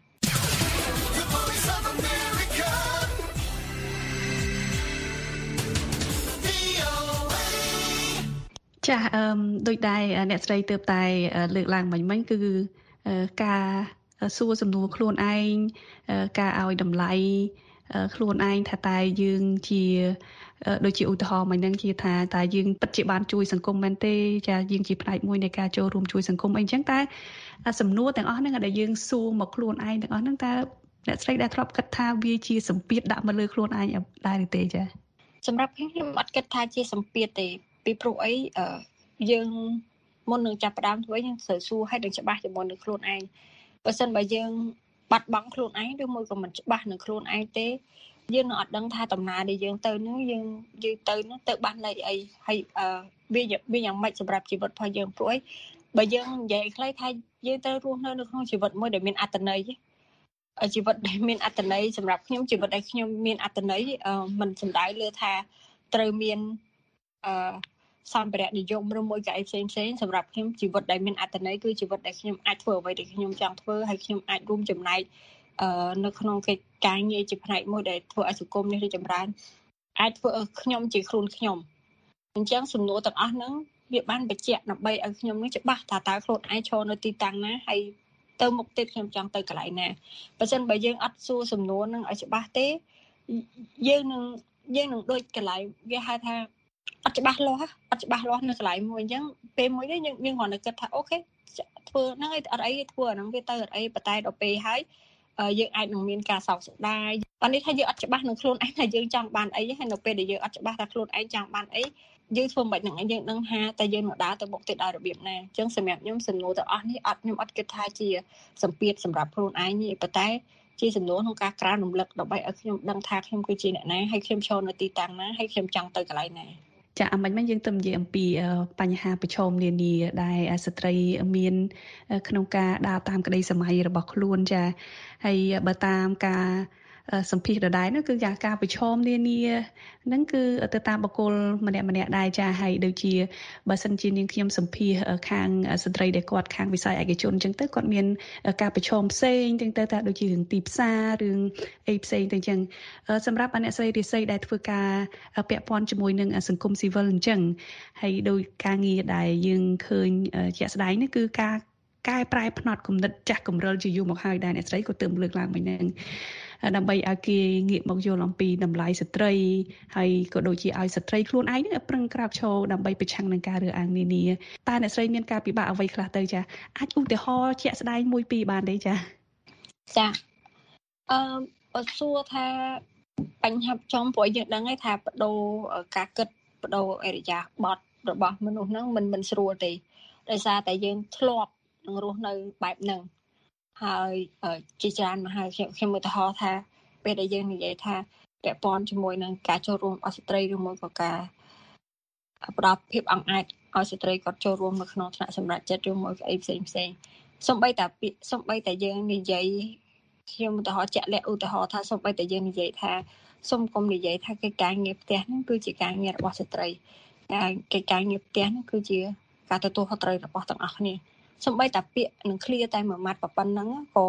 ចាអឺដូចដែរអ្នកស្រីទើបតែលើកឡើងមិញមិញគឺការសួរសំណួរខ្លួនឯងការឲ្យតម្លៃខ្លួនឯងថាតើយើងជាដូចជាឧទាហរណ៍មិញហ្នឹងជាថាតើយើងពិតជាបានជួយសង្គមមែនទេចាយើងជាផ្នែកមួយនៃការចូលរួមជួយសង្គមអីចឹងតែសំណួរទាំងអស់ហ្នឹងដែលយើងសួរមកខ្លួនឯងទាំងអស់ហ្នឹងតើអ្នកស្រីដែលធ្លាប់គិតថាវាជាសម្ពាធដាក់មកលើខ្លួនឯងដែរទេចាសម្រាប់ខ្ញុំខ្ញុំអត់គិតថាជាសម្ពាធទេពីព្រោះអីយើងមុននឹងចាប់ផ្ដើមធ្វើយើងត្រូវសួរឲ្យដឹងច្បាស់ជាមួយនឹងខ្លួនឯងបើសិនបើយើងបាត់បង់ខ្លួនឯងឬមួយក៏មិនច្បាស់នឹងខ្លួនឯងទេយើងនឹងអត់ដឹងថាដំណើរដែលយើងទៅនោះយើងយើងទៅនោះទៅបានន័យអីហើយវាវាយ៉ាងម៉េចសម្រាប់ជីវិតរបស់យើងព្រោះអីបើយើងនិយាយខ្លីថាយើងទៅរស់នៅនៅក្នុងជីវិតមួយដែលមានអត្ថន័យជីវិតដែលមានអត្ថន័យសម្រាប់ខ្ញុំជីវិតដែលខ្ញុំមានអត្ថន័យមិនសំដៅលើថាត្រូវមានអឺសម្ភារៈនិយមឬមួយក៏អីផ្សេងផ្សេងសម្រាប់ខ្ញុំជីវិតដែលមានអត្ថន័យគឺជីវិតដែលខ្ញុំអាចធ្វើអ្វីដែលខ្ញុំចង់ធ្វើហើយខ្ញុំអាចរួមចំណែកអឺនៅក្នុងកិច្ចការងារជាផ្នែកមួយដែលធ្វើឲ្យសង្គមនេះរីកចម្រើនអាចធ្វើឲ្យខ្ញុំជាខ្លួនខ្ញុំអញ្ចឹងសំណួរទាំងអស់ហ្នឹងវាបានបញ្ជាក់ដើម្បីឲ្យខ្ញុំនឹងច្បាស់ថាតើខ្លួនឯងឈរនៅទីតាំងណាហើយទៅមុខទៀតខ្ញុំចង់ទៅកន្លែងណាបើមិនបើយើងអត់សួរសំណួរហ្នឹងឲ្យច្បាស់ទេយើងនឹងយើងនឹងដូចកន្លែងវាហៅថាអត់ច្បាស់លាស់អត់ច្បាស់លាស់នៅកន្លែងមួយអញ្ចឹងពេលមួយនេះយើងយើងគ្រាន់តែគិតថាអូខេធ្វើហ្នឹងឯងអត់អីធ្វើអាហ្នឹងវាទៅអត់អីប៉ុន្តែដល់ពេលហើយយើងអាចនឹងមានការសោកស្ដាយតែនេះថាយើងអត់ច្បាស់នឹងខ្លួនឯងថាយើងចង់បានអីហើយនៅពេលដែលយើងអត់ច្បាស់ថាខ្លួនឯងចង់បានអីយើងធ្វើមិនហ្នឹងឯងយើងដឹងថាតែយើងនឹងដើរទៅមុខទៅដល់របៀបណាអញ្ចឹងសម្រាប់ខ្ញុំសំណួរទាំងអស់នេះអត់ខ្ញុំអត់គិតថាជាសម្ពាធសម្រាប់ខ្លួនឯងទេប៉ុន្តែជាសំណួរក្នុងការក្រើនរំលឹកដើម្បីឲ្យខ្ញុំដឹងថាខ្ញុំគឺជាអ្នកណាហើយខ្ញុំឈរនៅទីតាំងណាហើយខ្ញុំចង់ទៅកន្លែងណាចាអមិញមិញយើងទៅនិយាយអំពីបញ្ហាប្រឈមនានាដែលស្ត្រីមានក្នុងការដើរតាមក្តីសម័យរបស់ខ្លួនចាហើយបើតាមការសម្ភាសដដែលនោះគឺការប្រឈមនានាហ្នឹងគឺទៅតាមបុគ្គលម្នាក់ម្នាក់ដែរចាហើយដូចជាបើសិនជានាងខ្ញុំសម្ភាសខាងស្ត្រីដែលគាត់ខាងវិស័យឯកជនអញ្ចឹងទៅគាត់មានការប្រឈមផ្សេងទាំងទៅថាដូចជារឿងទីផ្សាររឿងអីផ្សេងទៅអញ្ចឹងសម្រាប់អ្នកស្រីរិស័យដែលធ្វើការពាក់ព័ន្ធជាមួយនឹងសង្គមស៊ីវិលអញ្ចឹងហើយដោយការងារដែលយើងឃើញជាក់ស្ដែងនេះគឺការកែប្រែផ្នត់គំនិតចាស់កំរិលជាយូរមកហើយដែរអ្នកស្រីក៏ទើបលើកឡើងមិញហ្នឹងដើម្បីឲ្យគេងាកមកយល់អំពីតម្លៃស្ត្រីហើយក៏ដូចជាឲ្យស្ត្រីខ្លួនឯងនឹងប្រឹងក្រោកឈរដើម្បីប្រឆាំងនឹងការរើសអើងនានាតើអ្នកស្រីមានការពិបាកអ្វីខ្លះទៅចាអាចឧទាហរណ៍ជាក់ស្ដែងមួយពីរបានទេចាចាអឺបើសួរថាបញ្ហាចំព្រោះយើងដឹងហើយថាបដូរការគិតបដូរអរិយាប័ត្ររបស់មនុស្សហ្នឹងមិនមិនស្រួលទេដោយសារតែយើងធ្លាប់នឹងរស់នៅបែបហ្នឹងហើយជាច្រើនមកហើយខ្ញុំខ្ញុំឧទាហរណ៍ថាពេលដែលយើងនិយាយថាពាក់ព័ន្ធជាមួយនឹងការចូលរួមអស្ត្រីឬមួយក៏ការផ្ដល់ភាពអង្អាចឲ្យស្ត្រីគាត់ចូលរួមនៅក្នុងថ្នាក់សម្រាប់ចិត្តឬមួយក៏អីផ្សេងផ្សេងសូម្បីតែពាក្យសូម្បីតែយើងនិយាយខ្ញុំឧទាហរណ៍ជាក់លាក់ឧទាហរណ៍ថាសូម្បីតែយើងនិយាយថាសូមកុំនិយាយថាកិច្ចការងារផ្ទះហ្នឹងគឺជាការងាររបស់ស្ត្រីកិច្ចការងារផ្ទះហ្នឹងគឺជាការទទួលខុសត្រូវរបស់ទាំងអស់គ្នាសូម្បីតែពាក្យនឹងឃ្លាតែមួយម៉ាត់ប៉ុណ្ណឹងក៏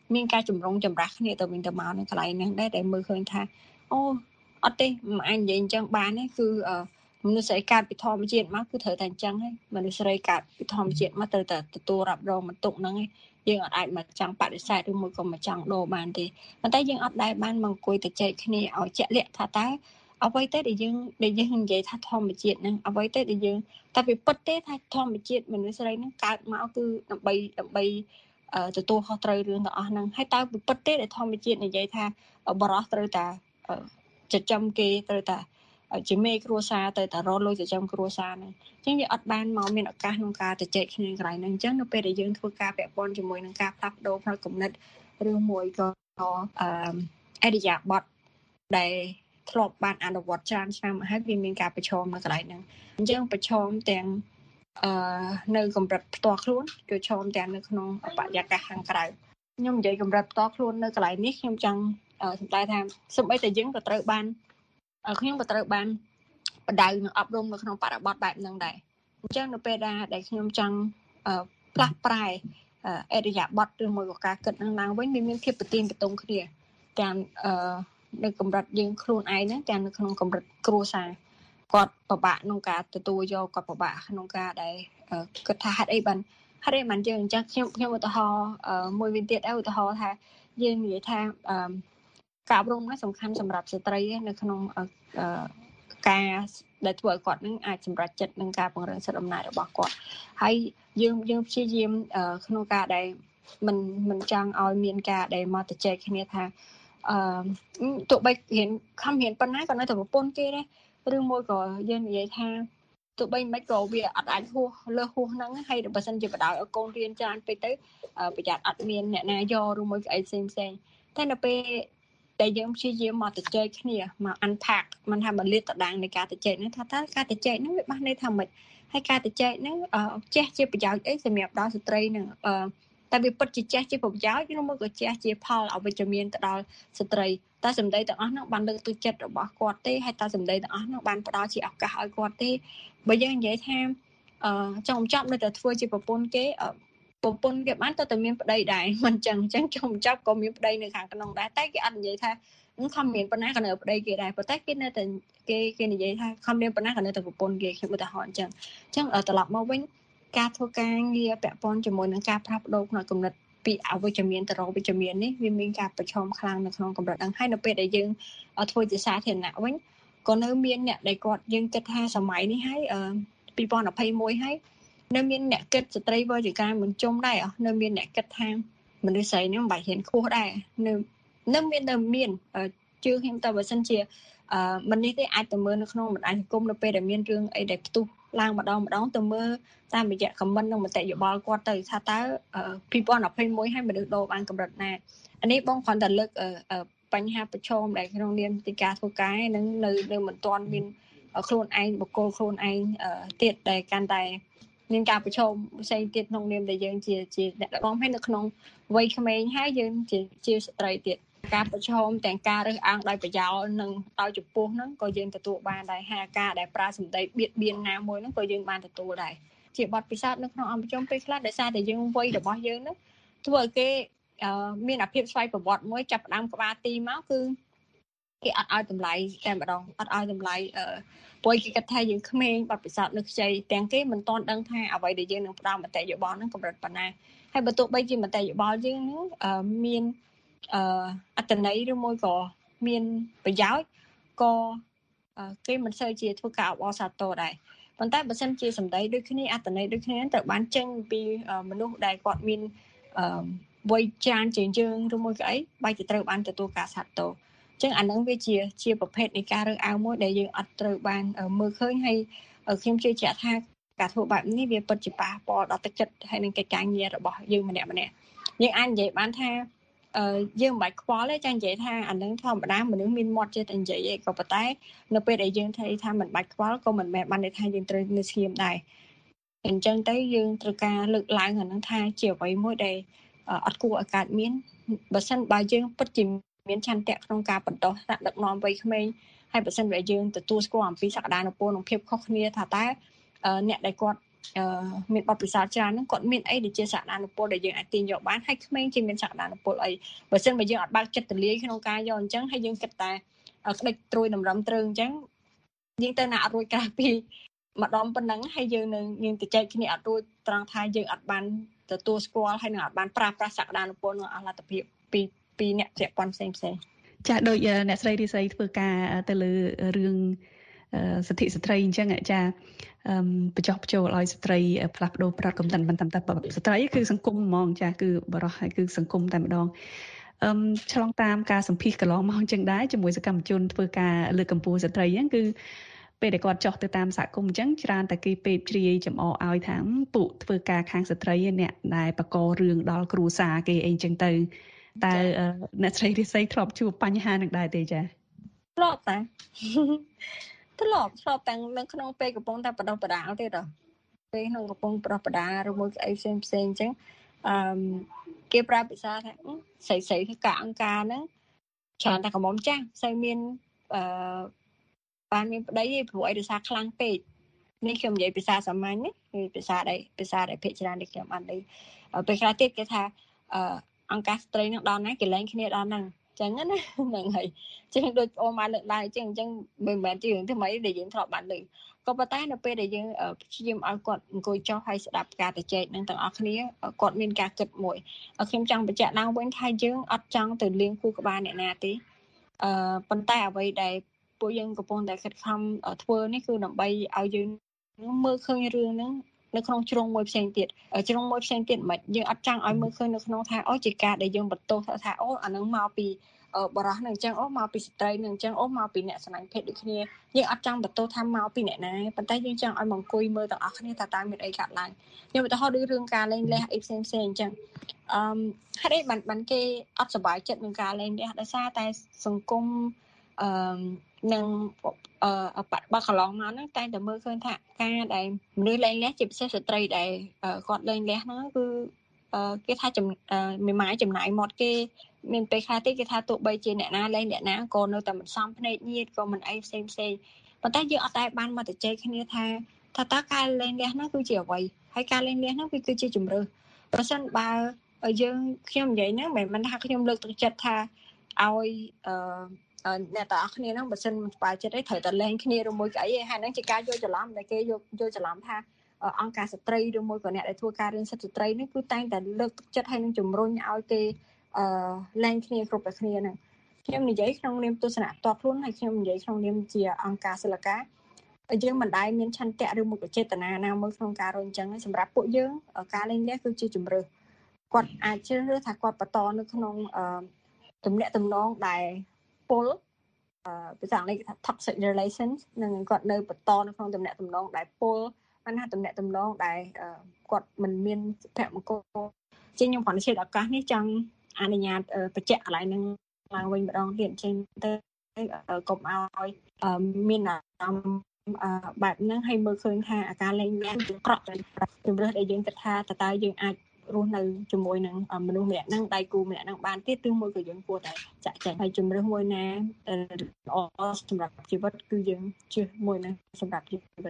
មានការជំរុងចម្រាស់គ្នាទៅវិញទៅមកនៅកន្លែងហ្នឹងដែរដែលមើលឃើញថាអូអត់ទេមិនអាចនិយាយអញ្ចឹងបានទេគឺមនុស្សស្រីកើតពីធម្មជាតិមកគឺត្រូវតែអញ្ចឹងហើយមនុស្សស្រីកើតពីធម្មជាតិមកត្រូវតែទទួលរ៉ាប់រងបន្ទុកហ្នឹងឯងយើងអត់អាចមកចង់បដិសេធឬមួយក៏មកចង់ដូរបានទេប៉ុន្តែយើងអត់ដែរបានមកអង្គុយទៅចែកគ្នាឲ្យជាក់លាក់ថាតើអ្វីទៅដែលយើងដែលយើងនិយាយថាធម្មជាតិហ្នឹងអ្វីទៅដែលយើងតែវាពិតទេថាធម្មជាតិមនុស្សស្រីហ្នឹងកើតមកគឺដើម្បីដើម្បីទទួលខុសត្រូវរឿងទាំងអស់ហ្នឹងហើយតើវាពិតទេដែលធម្មជាតិនិយាយថាបរិសុទ្ធត្រូវតែចិញ្ចឹមគេត្រូវតែជាមេគ្រួសារទៅតែរកលុយចិញ្ចឹមគ្រួសារហ្នឹងអញ្ចឹងយើងអត់បានមកមានឱកាសក្នុងការទៅចែកគ្នាកន្លែងហ្នឹងអញ្ចឹងនៅពេលដែលយើងធ្វើការពាក់ព័ន្ធជាមួយនឹងការផ្លាស់ប្ដូរផ្នត់គំនិតឬមួយក៏អឺអរិយាប័ត្រដែលធ្លាប់បានអនុវត្តច្រើនឆ្នាំមកហើយវាមានការប្រឈមនៅកន្លែងហ្នឹងអញ្ចឹងប្រឈមទាំងអឺនៅកម្រិតផ្ទាល់ខ្លួនគឺឈមទាំងនៅក្នុងបរិយាកាសខាងក្រៅខ្ញុំនិយាយកម្រិតផ្ទាល់ខ្លួននៅកន្លែងនេះខ្ញុំចង់សម្ដែងថាសូម្បីតែយើងក៏ត្រូវបានខ្ញុំក៏ត្រូវបានបដៅនឹងអប់រំនៅក្នុងបរិបទបែបហ្នឹងដែរអញ្ចឹងនៅពេលដែលខ្ញុំចង់ផ្លាស់ប្រែអរិយាប័ត្រឬមួយក៏ការគិតនឹងឡើងវិញវាមានភាពប្រទីនប្រទង់គ្នាទាំងនៅកម្រិតយើងខ្លួនឯងហ្នឹងទាំងនៅក្នុងកម្រិតគ្រួសារគាត់ពិបាកក្នុងការទទួលយកគាត់ពិបាកក្នុងការដែលគិតថាហេតុអីបានហេតុអីបានយើងអញ្ចឹងខ្ញុំខ្ញុំឧទាហរណ៍មួយវិញទៀតឧទាហរណ៍ថាយើងនិយាយថាការអប់រំហ្នឹងសំខាន់សម្រាប់ស្ត្រីនៅក្នុងការដែលធ្វើឲ្យគាត់នឹងអាចសម្រេចចិត្តនឹងការពង្រឹងសិទ្ធិអំណាចរបស់គាត់ហើយយើងយើងព្យាយាមក្នុងការដែលមិនមិនចង់ឲ្យមានការដែលមកទៅចែកគ្នាថាអឺទោះបីរៀនខំរៀនប៉ុណ្ណាក៏នៅតែប្រពន្ធគេដែរឬមួយក៏យើងនិយាយថាទោះបីមិនក៏វាអត់អាចហួសលើសហួសហ្នឹងហើយបើសិនជាបដៅឲ្យកូនរៀនច្រើនពេកទៅប្រយ័ត្នអត់មានអ្នកណាយកឬមួយក៏អីផ្សេងផ្សេងតែនៅពេលតែយើងព្យាយាមមកទៅចែកគ្នាមក unpack មិនថាមកលាតត្រដាងនៃការទៅចែកហ្នឹងថាតើការទៅចែកហ្នឹងវាបាស់ន័យថាម៉េចហើយការទៅចែកហ្នឹងចេះជាប្រយោជន៍អីសម្រាប់ដល់ស្ត្រីហ្នឹងតែវាពិតជាចេះជាប្រយោជន៍ឬមួយក៏ចេះជាផលអវិជ្ជមានទៅដល់ស្ត្រីតែសម្ដីទាំងអស់ហ្នឹងបានលើកទឹកចិត្តរបស់គាត់ទេហើយតែសម្ដីទាំងអស់ហ្នឹងបានផ្ដល់ជាឱកាសឲ្យគាត់ទេបើយើងនិយាយថាចង់ចាប់នៅតែធ្វើជាប្រពន្ធគេប្រពន្ធគេបានទៅតែមានប្តីដែរមិនចឹងចឹងចង់ចាប់ក៏មានប្តីនៅខាងក្នុងដែរតែគេអត់និយាយថាខំមានប៉ុណ្ណាក៏នៅប្តីគេដែរប៉ុន្តែគេនៅតែគេគេនិយាយថាខំមានប៉ុណ្ណាក៏នៅតែប្រពន្ធគេខ្ញុំឧទាហរណ៍អញ្ចឹងអញ្ចឹងត្រឡប់មកវិញការធ្វើការងារពាក់ព័ន្ធជាមួយនឹងការផ្លាស់ប្ដូរផ្នត់គំនិតពីអវិជ្ជមានទៅរកវិជ្ជមាននេះវាមានការប្រឈមខ្លាំងនៅក្នុងកម្រិតហ្នឹងហើយនៅពេលដែលយើងធ្វើជាសាធារណៈវិញក៏នៅមានអ្នកដែលគាត់យើងគិតថាសម័យនេះហើយពីរពាន់ยี่สิบเอ็ดហើយនៅមានអ្នកគិតស្ត្រីវ័យជាការមិនជុំដែរនៅមានអ្នកគិតថាមនុស្សស្រីហ្នឹងមិនបាច់ហ៊ានខុសដែរនៅនៅមាននៅមានជឿខ្ញុំតើបើសិនជាអឺមិននេះទេអាចទៅមើលនៅក្នុងបណ្ដាញសង្គមនៅពេលដែលមានរឿងអីដែលផ្ទុះឡើងម្ដងម្ដងទៅមើលតាមរយៈ comment និងមតិយោបល់គាត់ទៅថាតើពីរពាន់ยี่สิบเอ็ดហើយមនុស្សដូរបានកម្រិតណាអានេះបងគ្រាន់តែលើកបញ្ហាប្រឈមដែលក្នុងនាមទីការធ្វើការនឹងនៅនៅមិនទាន់មានខ្លួនឯងបុគ្គលខ្លួនឯងទៀតដែលកាន់តែមានការប្រឈមផ្សេងទៀតក្នុងនាមដែលយើងជាជាអ្នកដឹកនាំហើយនៅក្នុងវ័យក្មេងហើយយើងជាជាស្ត្រីទៀតការប្រឈមទាំងការរើសអើងដោយប្រយោលនិងដោយចំពោះហ្នឹងក៏យើងទទួលបានដែរហើយការដែលប្រើសម្ដីបៀតបៀនណាមួយហ្នឹងក៏យើងបានទទួលដែរជាបទពិសោធន៍នៅក្នុងអង្គប្រជុំពេលខ្លះដោយសារតែយើងវ័យរបស់យើងហ្នឹងធ្វើឲ្យគេមានអាភិបស្វ័យប្រវត្តិមួយចាប់ផ្ដើមក្បាលទីមកគឺគេអត់ឲ្យតម្លៃតែម្ដងអត់ឲ្យតម្លៃព្រោះគេគិតថាយើងក្មេងបទពិសោធន៍នៅខ្ចីទាំងគេមិនទាន់ដឹងថាអ្វីដែលយើងនឹងផ្ដល់មតិយោបល់ហ្នឹងកម្រិតប៉ុណ្ណាហើយបើទោះបីជាមតិយោបល់យើងហ្នឹងមានអឺអត្តន័យឬមួយក៏មានប្រយោជន៍ក៏គេមិនសូវជាធ្វើការអបអរសាទរដែរប៉ុន្តែបើសិនជាសម្ដីដូចគ្នាអត្តន័យដូចគ្នាត្រូវបានចេញពីមនុស្សដែលគាត់មានអឺវ័យច្រើនជាងយើងឬមួយក៏អីបែរជាត្រូវបានទទួលការសាទរអញ្ចឹងអានឹងវាជាជាប្រភេទនៃការរើសអើងមួយដែលយើងអត់ត្រូវបានមើលឃើញហើយខ្ញុំជឿជាក់ថាការធ្វើបែបនេះវាពិតជាប៉ះពាល់ដល់ទឹកចិត្តហើយនឹងកិច្ចការងាររបស់យើងម្នាក់ម្នាក់យើងអាចនិយាយបានថាអឺយើងមិនបាច់ខ្វល់ទេចានិយាយថាអានឹងធម្មតាមនុស្សមានមាត់ចិត្តតែនិយាយឯងក៏ប៉ុន្តែនៅពេលដែលយើងthấyថាមិនបាច់ខ្វល់ក៏មិនមែនបានន័យថាយើងត្រូវនៅស្ងៀមដែរអញ្ចឹងទៅយើងត្រូវការលើកឡើងអានឹងថាជាអ្វីមួយដែលអត់គួរឲ្យកើតមានបើសិនបើយើងពិតជាមានឆន្ទៈក្នុងការបណ្ដុះថ្នាក់ដឹកនាំវ័យក្មេងហើយបើសិនបើយើងទទួលស្គាល់អំពីសក្តានុពលនិងភាពខុសគ្នាថាតើអ្នកដែលគាត់អឺមានបទពិសោធន៍ច្រើនហ្នឹងគាត់មានអីដែលជាសក្តានុពលដែលយើងអាចទាញយកបានហើយក្មេងជាមានសក្តានុពលអីបើមិនបើយើងអត់បើកចិត្តទលាយក្នុងការយកអញ្ចឹងហើយយើងគិតតែក្តិចត្រួយតម្រឹមត្រូវអញ្ចឹងយើងទៅណាអត់រួចក្រៅពីម្ដងប៉ុណ្ណឹងហើយយើងនឹងយើងទៅចែកគ្នាអត់រួចត្រង់ថាយើងអត់បានទទួលស្គាល់ហើយនឹងអត់បានប្រើប្រាស់សក្តានុពលនឹងអស់លទ្ធភាពពីពីអ្នកពាក់ព័ន្ធផ្សេងផ្សេងចាដូចអ្នកស្រីរិស័យធ្វើការទៅលើរឿងសិទ្ធិស្ត្រីអញ្ចឹងចាបញ្ចុះបញ្ចូលឲ្យស្ត្រីផ្លាស់ប្ដូរប្រតិកម្មមិនតែស្ត្រីគឺសង្គមហ្មងចាគឺបរិសុទ្ធហើយគឺសង្គមតែម្ដងអឺឆ្លងតាមការសម្ភាសកន្លងមកអញ្ចឹងដែរជាមួយសកម្មជនធ្វើការលើកកម្ពស់ស្ត្រីហ្នឹងគឺពេលដែលគាត់ចុះទៅតាមសហគមន៍អញ្ចឹងច្រើនតែគេពេបជ្រាយចំអកឲ្យថាពួកធ្វើការខាងស្ត្រីអ្នកដែលបកករឿងដល់គ្រួសារគេអីអញ្ចឹងទៅតែអ្នកស្រីរិស័យធ្លាប់ជួបបញ្ហានឹងដែរទេចាធ្លាប់តាធ្លាប់ធ្លាប់ទាំងនៅក្នុងពេលកំពុងតែបដោះបដាលទៀតហ៎ពេលក្នុងកំពុងបដោះបដាលឬមួយអីផ្សេងផ្សេងអញ្ចឹងអឺគេប្រើភាសាថាស្រីស្រីគឺការអង្គការហ្នឹងច្រើនតែកំមុំចាស់ផ្សេងមានអឺបានមានប្តីឯងព្រោះអីដោយសារខ្លាំងពេកនេះខ្ញុំនិយាយភាសាសាមញ្ញនេះគឺភាសាដែលភាសាដែលភាគច្រើនដែលខ្ញុំបានឮពេលខ្លះទៀតគេថាអឺអង្គការស្ត្រីនឹងដល់ណាគេលែងគ្នាដល់ហ្នឹងអញ្ចឹងណាហ្នឹងហើយចឹងដូចអូនបានលើកឡើងអញ្ចឹងអញ្ចឹងមិនមែនជារឿងថ្មីដែលយើងធ្លាប់បានឮក៏ប៉ុន្តែនៅពេលដែលយើងព្យាយាមឲ្យគាត់អង្គុយចុះហើយស្ដាប់ការទៅចែកនឹងទាំងអស់គ្នាគាត់មានការគិតមួយខ្ញុំចង់បញ្ជាក់ឡើងវិញថាយើងអត់ចង់ទៅលៀងគូក្បាលអ្នកណាទេអឺប៉ុន្តែអ្វីដែលពួកយើងកំពុងតែខិតខំធ្វើនេះគឺដើម្បីឲ្យយើងមើលឃើញរឿងហ្នឹងនៅក្នុងជ្រុងមួយផ្សេងទៀតជ្រុងមួយផ្សេងទៀតមិនយើងអត់ចង់ឲ្យមើលឃើញនៅក្នុងថាអូជាការដែលយើងបន្ទោសថាអូអានឹងមកពីបរោះនឹងអញ្ចឹងអូមកពីស្ត្រីនឹងអញ្ចឹងអូមកពីអ្នកស្រឡាញ់ភេទដូចគ្នាយើងអត់ចង់បន្ទោសថាមកពីអ្នកណាប៉ុន្តែយើងចង់ឲ្យមកអង្គុយមើលទាំងអស់គ្នាថាតើមានអីកើតឡើងខ្ញុំឧទាហរណ៍ដូចរឿងការលេងលះអីផ្សេងផ្សេងអញ្ចឹងអឺហេតុអីបានបានគេអត់សប្បាយចិត្តនឹងការលេងលះដោយសារតែសង្គមអឺនឹងអឺបាក់កន្លងមកហ្នឹងតែតែមើលឃើញថាការដែលមនុស្សលេងលះជាពិសេសស្ត្រីដែលគាត់លេងលះហ្នឹងគឺគេថាមេម៉ាយចំណាយមាត់គេមានពេលខ្លះទៀតគេថាទោះបីជាអ្នកណាលេងអ្នកណាក៏នៅតែមិនសមភ្នែកញាតិក៏មិនអីផ្សេងផ្សេងប៉ុន្តែយើងអត់តែបានមកទៅជែកគ្នាថាថាតើការលេងលះហ្នឹងគឺជាអ្វីហើយការលេងលះហ្នឹងវាគឺជាជំរឿប្រសិនបើយើងខ្ញុំនិយាយហ្នឹងមិនមែនថាខ្ញុំលើកទឹកចិត្តថាឲ្យអឺអ្នកទាំងអស់គ្នាហ្នឹងបើសិនមិនស្បាយចិត្តទេត្រូវតែលេងគ្នាឬមួយក៏អីហើយហ្នឹងជាការយកច្រឡំដែលគេយកយកច្រឡំថាអង្គការស្ត្រីឬមួយក៏អ្នកដែលធ្វើការរឿងសិទ្ធិស្ត្រីនេះគឺតែងតែលើកទឹកចិត្តហើយនឹងជំរុញឲ្យគេអឺលែងគ្នាគ្រប់តែគ្នាហ្នឹងខ្ញុំនិយាយក្នុងនាមទស្សនៈផ្ទាល់ខ្លួនហើយខ្ញុំនិយាយក្នុងនាមជាអង្គការសិលកាយើងមិនដែលមានឆន្ទៈឬមួយក៏ចេតនាណាមួយក្នុងការរំចឹងសម្រាប់ពួកយើងការលេងលះគឺជាជំរឿគាត់អាចជ្រើសរើសថាគាត់បន្តនៅក្នុងអឺទំនាក់ទំនងដែលពលអឺភាសាអង់គ្លេសគេថា toxic relations នឹងគាត់នៅបន្តនៅក្នុងទំនាក់ទំនងដែលពលបានថាទំនាក់ទំនងដែលគាត់មិនមានសុភមង្គលជាខ្ញុំគ្រាន់តែឆ្លៀតឱកាសនេះចង់អនុញ្ញាតបញ្ជាក់កន្លែងហ្នឹងឡើងវិញម្ដងទៀតអញ្ចឹងទៅកុំឲ្យមានអារម្មណ៍បែបហ្នឹងហើយមើលឃើញថាអាការលេងលះក្រក់ជំរឿសដែលយើងគិតថាតើតើយើងអាចរស់នៅជាមួយនឹងមនុស្សម្នាក់ហ្នឹងដៃគូម្នាក់ហ្នឹងបានទៀតឬមួយក៏យើងគួរតែចាក់ចែងហើយជំរឿសមួយណាល្អសម្រាប់ជីវិតគឺយើងជឿមួយណាសម្រាប់ជីវិត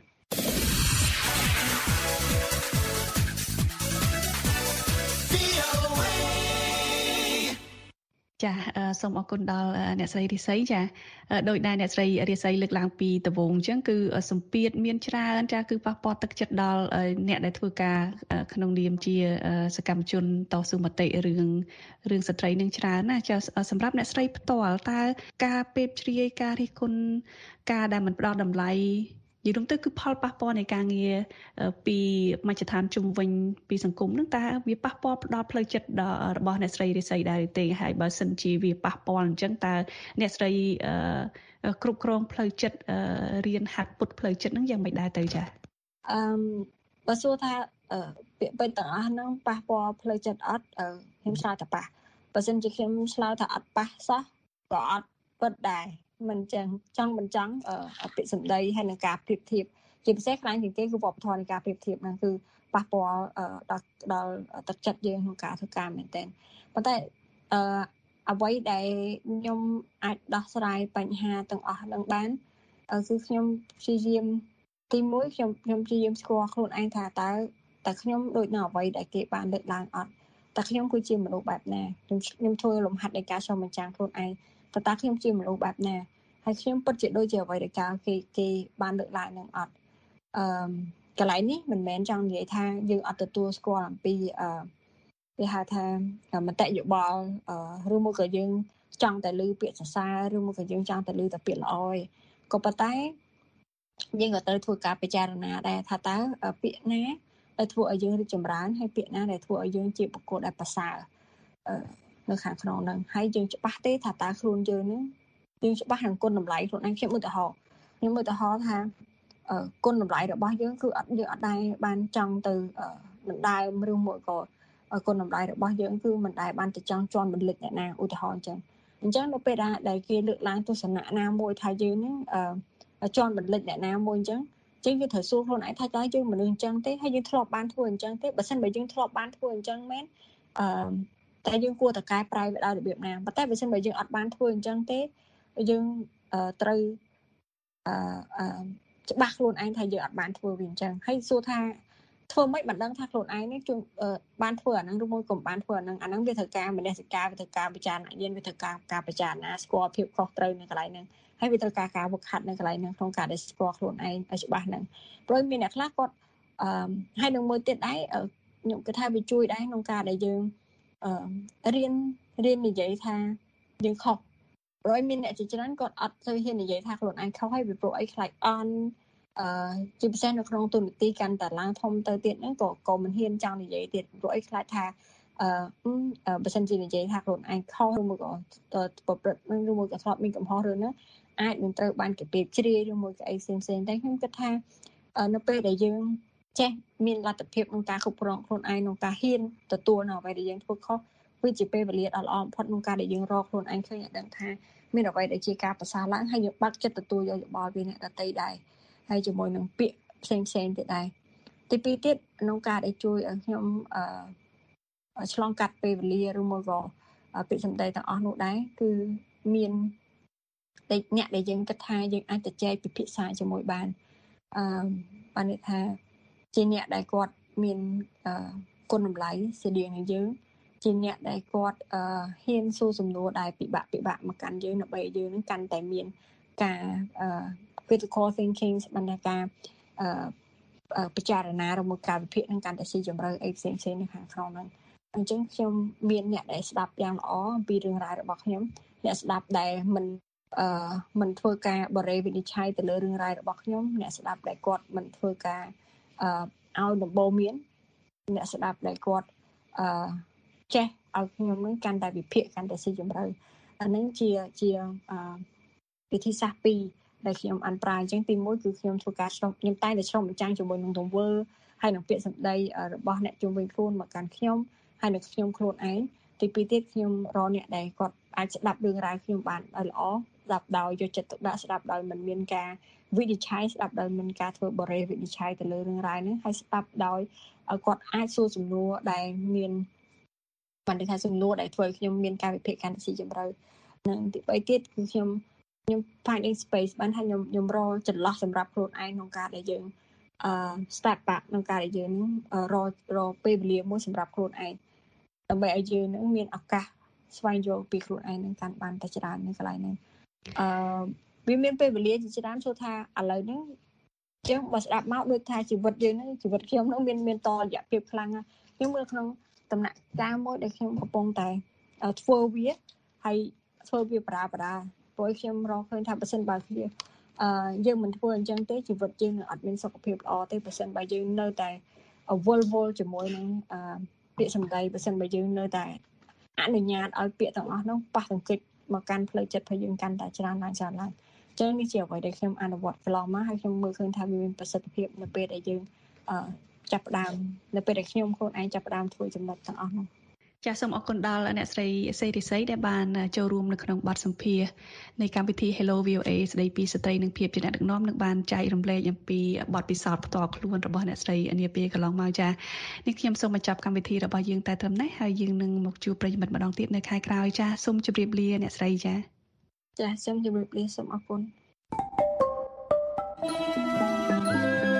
ចាសូមអរគុណដល់អ្នកស្រីរិស័យចាដោយដែលអ្នកស្រីរិស័យលើកឡើងពីដំបូងអញ្ចឹងគឺសម្ពាធមានច្រើនចាគឺប៉ះពាល់ទឹកចិត្តដល់អ្នកដែលធ្វើការក្នុងនាមជាសកម្មជនតស៊ូមតិរឿងរឿងស្ត្រីនឹងច្រើនណាចាសម្រាប់អ្នកស្រីផ្ទាល់តើការពេបជ្រាយការរិះគន់ការដែលមិនផ្ដល់តម្លៃនិយាយរួមទៅគឺផលប៉ះពាល់នៃការងារពីមជ្ឈដ្ឋានជុំវិញពីសង្គមហ្នឹងតើវាប៉ះពាល់ដល់ផ្លូវចិត្តរបស់អ្នកស្រីរិស័យដែរទេហើយបើសិនជាវាប៉ះពាល់អញ្ចឹងតើអ្នកស្រីគ្រប់គ្រងផ្លូវចិត្តរៀនហាត់ពុតផ្លូវចិត្តហ្នឹងយ៉ាងម៉េចដែរទៅចាអឺបើសួរថាពាក្យពេចន៍ទាំងអស់ហ្នឹងប៉ះពាល់ផ្លូវចិត្តអត់ខ្ញុំឆ្លើយថាប៉ះបើសិនជាខ្ញុំឆ្លើយថាអត់ប៉ះសោះក៏អត់ពិតដែរមិនចឹងចង់មិនចង់ពាក្យសម្ដីហើយនឹងការប្រៀបធៀបជាពិសេសខ្លាំងជាងគេគឺវប្បធម៌នៃការប្រៀបធៀបហ្នឹងគឺប៉ះពាល់ដល់ដល់ទឹកចិត្តយើងក្នុងការធ្វើការមែនទែនប៉ុន្តែអឺអ្វីដែលខ្ញុំអាចដោះស្រាយបញ្ហាទាំងអស់ហ្នឹងបានគឺខ្ញុំព្យាយាមទីមួយខ្ញុំខ្ញុំព្យាយាមស្គាល់ខ្លួនឯងថាតើតើខ្ញុំដូចនៅអ្វីដែលគេបានលើកឡើងអត់តើខ្ញុំគឺជាមនុស្សបែបណាខ្ញុំខ្ញុំធ្វើលំហាត់នៃការឆ្លងបញ្ចាំងខ្លួនឯងតើតើខ្ញុំជាមនុស្សបែបណាហើយខ្ញុំពិតជាដូចជាអ្វីដែលគេគេបានលើកឡើងនឹងអត់អឺកន្លែងនេះមិនមែនចង់និយាយថាយើងអត់ទទួលស្គាល់អំពីអឺគេហៅថាមតិយោបល់អឺឬមកក៏យើងចង់តែឮពាក្យសរសើរឬមកក៏យើងចង់តែឮតែពាក្យល្អឯងក៏ប៉ុន្តែយើងក៏ត្រូវធ្វើការពិចារណាដែរថាតើពាក្យណាដែលធ្វើឲ្យយើងរីកចម្រើនហើយពាក្យណាដែលធ្វើឲ្យយើងជាបុគ្គលដែលប្រសើរនៅខាងក្នុងហ្នឹងហើយយើងច្បាស់ទេថាតើខ្លួនយើងហ្នឹងយើងច្បាស់នឹងគុណតម្លៃខ្លួនឯងខ្ញុំឧទាហរណ៍ខ្ញុំឧទាហរណ៍ថាគុណតម្លៃរបស់យើងគឺអត់យើងអត់ដែរបានចង់ទៅដណ្ដើមឬមួយក៏គុណតម្លៃរបស់យើងគឺមិនដែរបានទៅចង់ជន់បន្លិចអ្នកណាឧទាហរណ៍អញ្ចឹងអញ្ចឹងនៅពេលដែលគេលើកឡើងទស្សនៈណាមួយថាយើងហ្នឹងជន់បន្លិចអ្នកណាមួយអញ្ចឹងចឹងយើងត្រូវសួរខ្លួនឯងថាតើយើងមនុស្សអញ្ចឹងទេហើយយើងធ្លាប់បានធ្វើអញ្ចឹងទេបើសិនបើយើងធ្លាប់បានធ្វើអញ្ចឹងមែនអឺតែយើងគួរតែកែប្រែវាដោយរបៀបណាប៉ុន្តែបើសិនបើយើងអត់បានធ្វើអញ្ចឹងទេយើងត្រូវអឺច្បាស់ខ្លួនឯងថាយើងអត់បានធ្វើវាអញ្ចឹងហើយសួរថាធ្វើម៉េចមិនដឹងថាខ្លួនឯងនេះជួនបានធ្វើអាហ្នឹងឬមួយកុំបានធ្វើអាហ្នឹងអាហ្នឹងវាត្រូវការមនសិការវាត្រូវការពិចារណាយើងវាត្រូវការការពិចារណាស្គាល់ភាពខុសត្រូវនៅកន្លែងហ្នឹងហើយវាត្រូវការការវឹកហាត់នៅកន្លែងហ្នឹងក្នុងការដែលស្គាល់ខ្លួនឯងឲ្យច្បាស់ហ្នឹងព្រោះមានអ្នកខ្លះគាត់អឺហើយនឹងមួយទៀតដែរខ្ញុំគិតថាវាជួយដែរក្នុងការដែលយើងអឺរៀនរៀននិយាយថាយើងខុសព្រោះមានអ្នកជាច្រើនគាត់អត់ទៅហ៊ាននិយាយថាខ្លួនឯងខុសហើយវាព្រោះអីខ្លាចអន់អឺជាពិសេសនៅក្នុងទូនីតិកាន់តែឡើងធំទៅទៀតហ្នឹងក៏ក៏មិនហ៊ានចង់និយាយទៀតព្រោះអីខ្លាចថាអឺបើសិនជានិយាយថាខ្លួនឯងខុសឬមួយក៏ប្រព្រឹត្តនឹងឬមួយក៏ធ្លាប់មានកំហុសរឿងហ្នឹងអាចនឹងត្រូវបានគេពេបជ្រាយឬមួយក៏អីផ្សេងផ្សេងតែខ្ញុំគិតថានៅពេលដែលយើងចេះមានលទ្ធភាពក្នុងការគ្រប់គ្រងខ្លួនឯងក្នុងការហ៊ានទទួលនៅអ្វីដែលយើងធ្វើខុសវាជាពេលវេលាដ៏ល្អបំផុតក្នុងការដែលយើងរកខ្លួនឯងឃើញឲ្យដឹងថាមានអ្វីដែលជាការប្រសើរឡើងហើយយើងបាក់ចិត្តទទួលយកយោបល់ពីអ្នកដទៃដែរហើយជាមួយនឹងពាក្យផ្សេងផ្សេងទៀតដែរទីពីរទៀតក្នុងការដែលជួយឲ្យខ្ញុំអឺឆ្លងកាត់ពេលវេលាឬមួយក៏ពាក្យសម្ដីទាំងអស់នោះដែរគឺមានតែអ្នកដែលយើងគិតថាយើងអាចទៅចែកពិភាក្សាជាមួយបានអឺបានន័យថាជាអ្នកដែលគាត់មានអឺគុណតម្លៃស្តៀងនឹងយើងជាអ្នកដែលគាត់អឺហ៊ានសួរសំណួរដែលពិបាកពិបាកមកកាន់យើងដើម្បីយើងនឹងកាន់តែមានការអឺ critical thinking បណ្ដាការអឺពិចារណារមួយការវិភាគនឹងកាន់តែស៊ីជម្រៅអីផ្សេងផ្សេងនៅខាងក្នុងហ្នឹងអញ្ចឹងខ្ញុំមានអ្នកដែលស្ដាប់យ៉ាងល្អអំពីរឿងរ៉ាវរបស់ខ្ញុំអ្នកស្ដាប់ដែលមិនអឺមិនធ្វើការបរិយាវិនិច្ឆ័យទៅលើរឿងរ៉ាវរបស់ខ្ញុំអ្នកស្ដាប់ដែលគាត់មិនធ្វើការអឺឲ្យដំបូន្មានអ្នកស្ដាប់ដែលគាត់អឺចេះឲ្យខ្ញុំនឹងកាន់តែវិភាគកាន់តែស៊ីជម្រៅអានឹងជាជាអឺវិធីសាស្ត្រពីរដែលខ្ញុំអានប្រាអញ្ចឹងទីមួយគឺខ្ញុំធ្វើការឆ្លុះខ្ញុំតែតែឆ្លុះបញ្ចាំងជាមួយនឹងទង្វើហើយនឹងពាក្យសម្ដីរបស់អ្នកជុំវិញខ្លួនមកកាន់ខ្ញុំហើយនឹងខ្ញុំខ្លួនឯងទីពីរទៀតខ្ញុំរកអ្នកដែលគាត់អាចស្ដាប់រឿងរ៉ាវខ្ញុំបានឲ្យល្អស្ដាប់ដោយយកចិត្តទុកដាក់ស្ដាប់ដោយមិនមានការវិនិច្ឆ័យស្ដាប់ដោយមិនការធ្វើបរិយាវិនិច្ឆ័យទៅលើរឿងរ៉ាវហ្នឹងហើយស្ដាប់ដោយគាត់អាចសួរសំណួរដែលមានបានថាសំណួរដែលធ្វើឲ្យខ្ញុំមានការវិភាគកាន់តែស៊ីជម្រៅនិងទីបីទៀតគឺខ្ញុំខ្ញុំ finding space បានថាខ្ញុំខ្ញុំរកចន្លោះសម្រាប់ខ្លួនឯងក្នុងការដែលយើងអឺ step back ក្នុងការដែលយើងរករកពេលវេលាមួយសម្រាប់ខ្លួនឯងដើម្បីឲ្យយើងនឹងមានឱកាសស្វែងយល់ពីខ្លួនឯងនឹងកាន់បានតែច្រើននៅកន្លែងហ្នឹងអឺវាមានពេលវេលាជាច្រើនចូលថាឥឡូវហ្នឹងចឹងបើស្ដាប់មកដូចថាជីវិតយើងហ្នឹងជីវិតខ្ញុំហ្នឹងមានមានតរយៈភាពខ្លាំងណាស់ខ្ញុំមើលក្នុងដំណាក់កាលមួយដែលខ្ញុំកំពុងតែធ្វើវាហើយធ្វើវាបរាបរាព្រោះខ្ញុំរកឃើញថាបើសិនបើវាអឺយើងមិនធ្វើអញ្ចឹងទេជីវិតយើងនឹងអត់មានសុខភាពល្អទេបើសិនបើយើងនៅតែវល់វល់ជាមួយនឹងអឺពាក្យសម្ដីបើសិនបើយើងនៅតែអនុញ្ញាតឲ្យពាក្យទាំងអស់នោះប៉ះទង្គិចមកកាន់ផ្លូវចិត្តរបស់យើងកាន់តែច្រើនឡើងច្រើនឡើងអញ្ចឹងនេះជាអ្វីដែលខ្ញុំអនុវត្តកន្លងមកហើយខ្ញុំមើលឃើញថាវាមានប្រសិទ្ធភាពនៅពេលដែលយើងអឺចាប់ផ្ដើមនៅពេលដែលខ្ញុំខ្លួនឯងចាប់ផ្ដើមធ្វើចំណុចទាំងអស់នោះចាសសូមអរគុណដល់អ្នកស្រីសេរីសីដែលបានចូលរួមនៅក្នុងបទសម្ភាសន៍នៃកម្មវិធី Hello វី អូ เอ ស្ដីពីស្ត្រីនិងភាពជាអ្នកដឹកនាំនិងបានចែករំលែកអំពីបទពិសោធន៍ផ្ទាល់ខ្លួនរបស់អ្នកស្រីនាពេលកន្លងមកចានេះខ្ញុំសូមបញ្ចប់កម្មវិធីរបស់យើងតែត្រឹមនេះហើយយើងនឹងមកជួបប្រិយមិត្តម្ដងទៀតនៅខែក្រោយចាសូមជម្រាបលាអ្នកស្រីចាចាសូមជម្រាបលាសូមអរគុណ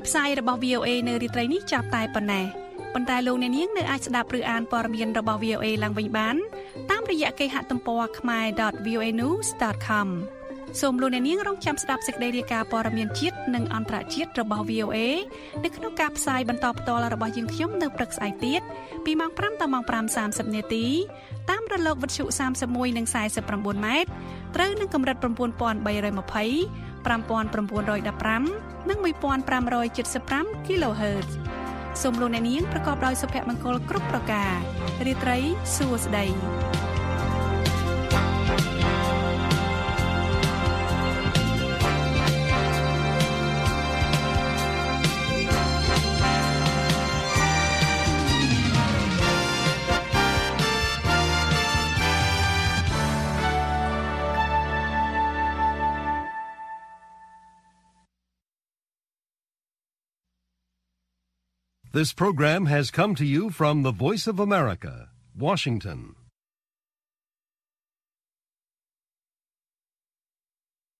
ផ្សាយរបស់ វី អូ เอ នៅរាត្រីនេះចាប់តែប៉ុណ្ណេះប៉ុន្តែលោកអ្នកនាងនៅអាចស្ដាប់ឬអានព័ត៌មានរបស់ វី អូ เอ ឡើងវិញបានតាមរយៈគេហទំព័រ ខមែរ ដត វី អូ เอ นิวส์ ដត com សូមលោកអ្នកនាងរងចាំស្ដាប់សេចក្តីរាយការណ៍ព័ត៌មានជាតិនិងអន្តរជាតិរបស់ វី អូ เอ នៅក្នុងការផ្សាយបន្តផ្ទាល់របស់យើងខ្ញុំនៅព្រឹកស្អែកទៀតពីម៉ោងប្រាំដល់ម៉ោងប្រាំសាមសិបនាទីតាមរលកវិទ្យុសាមសិបមួយនិងសាយសិបប្រាំបួនម៉ែត្រត្រូវនឹងកម្រិត ៩,៣២០ ៥,៩១៥ និង ១,៥៧៥ kHz សូមលោកអ្នកនាងប្រកបដោយសុភមង្គលគ្រប់ប្រការរាត្រីសួស្តី This program has come to you from the Voice of America, Washington.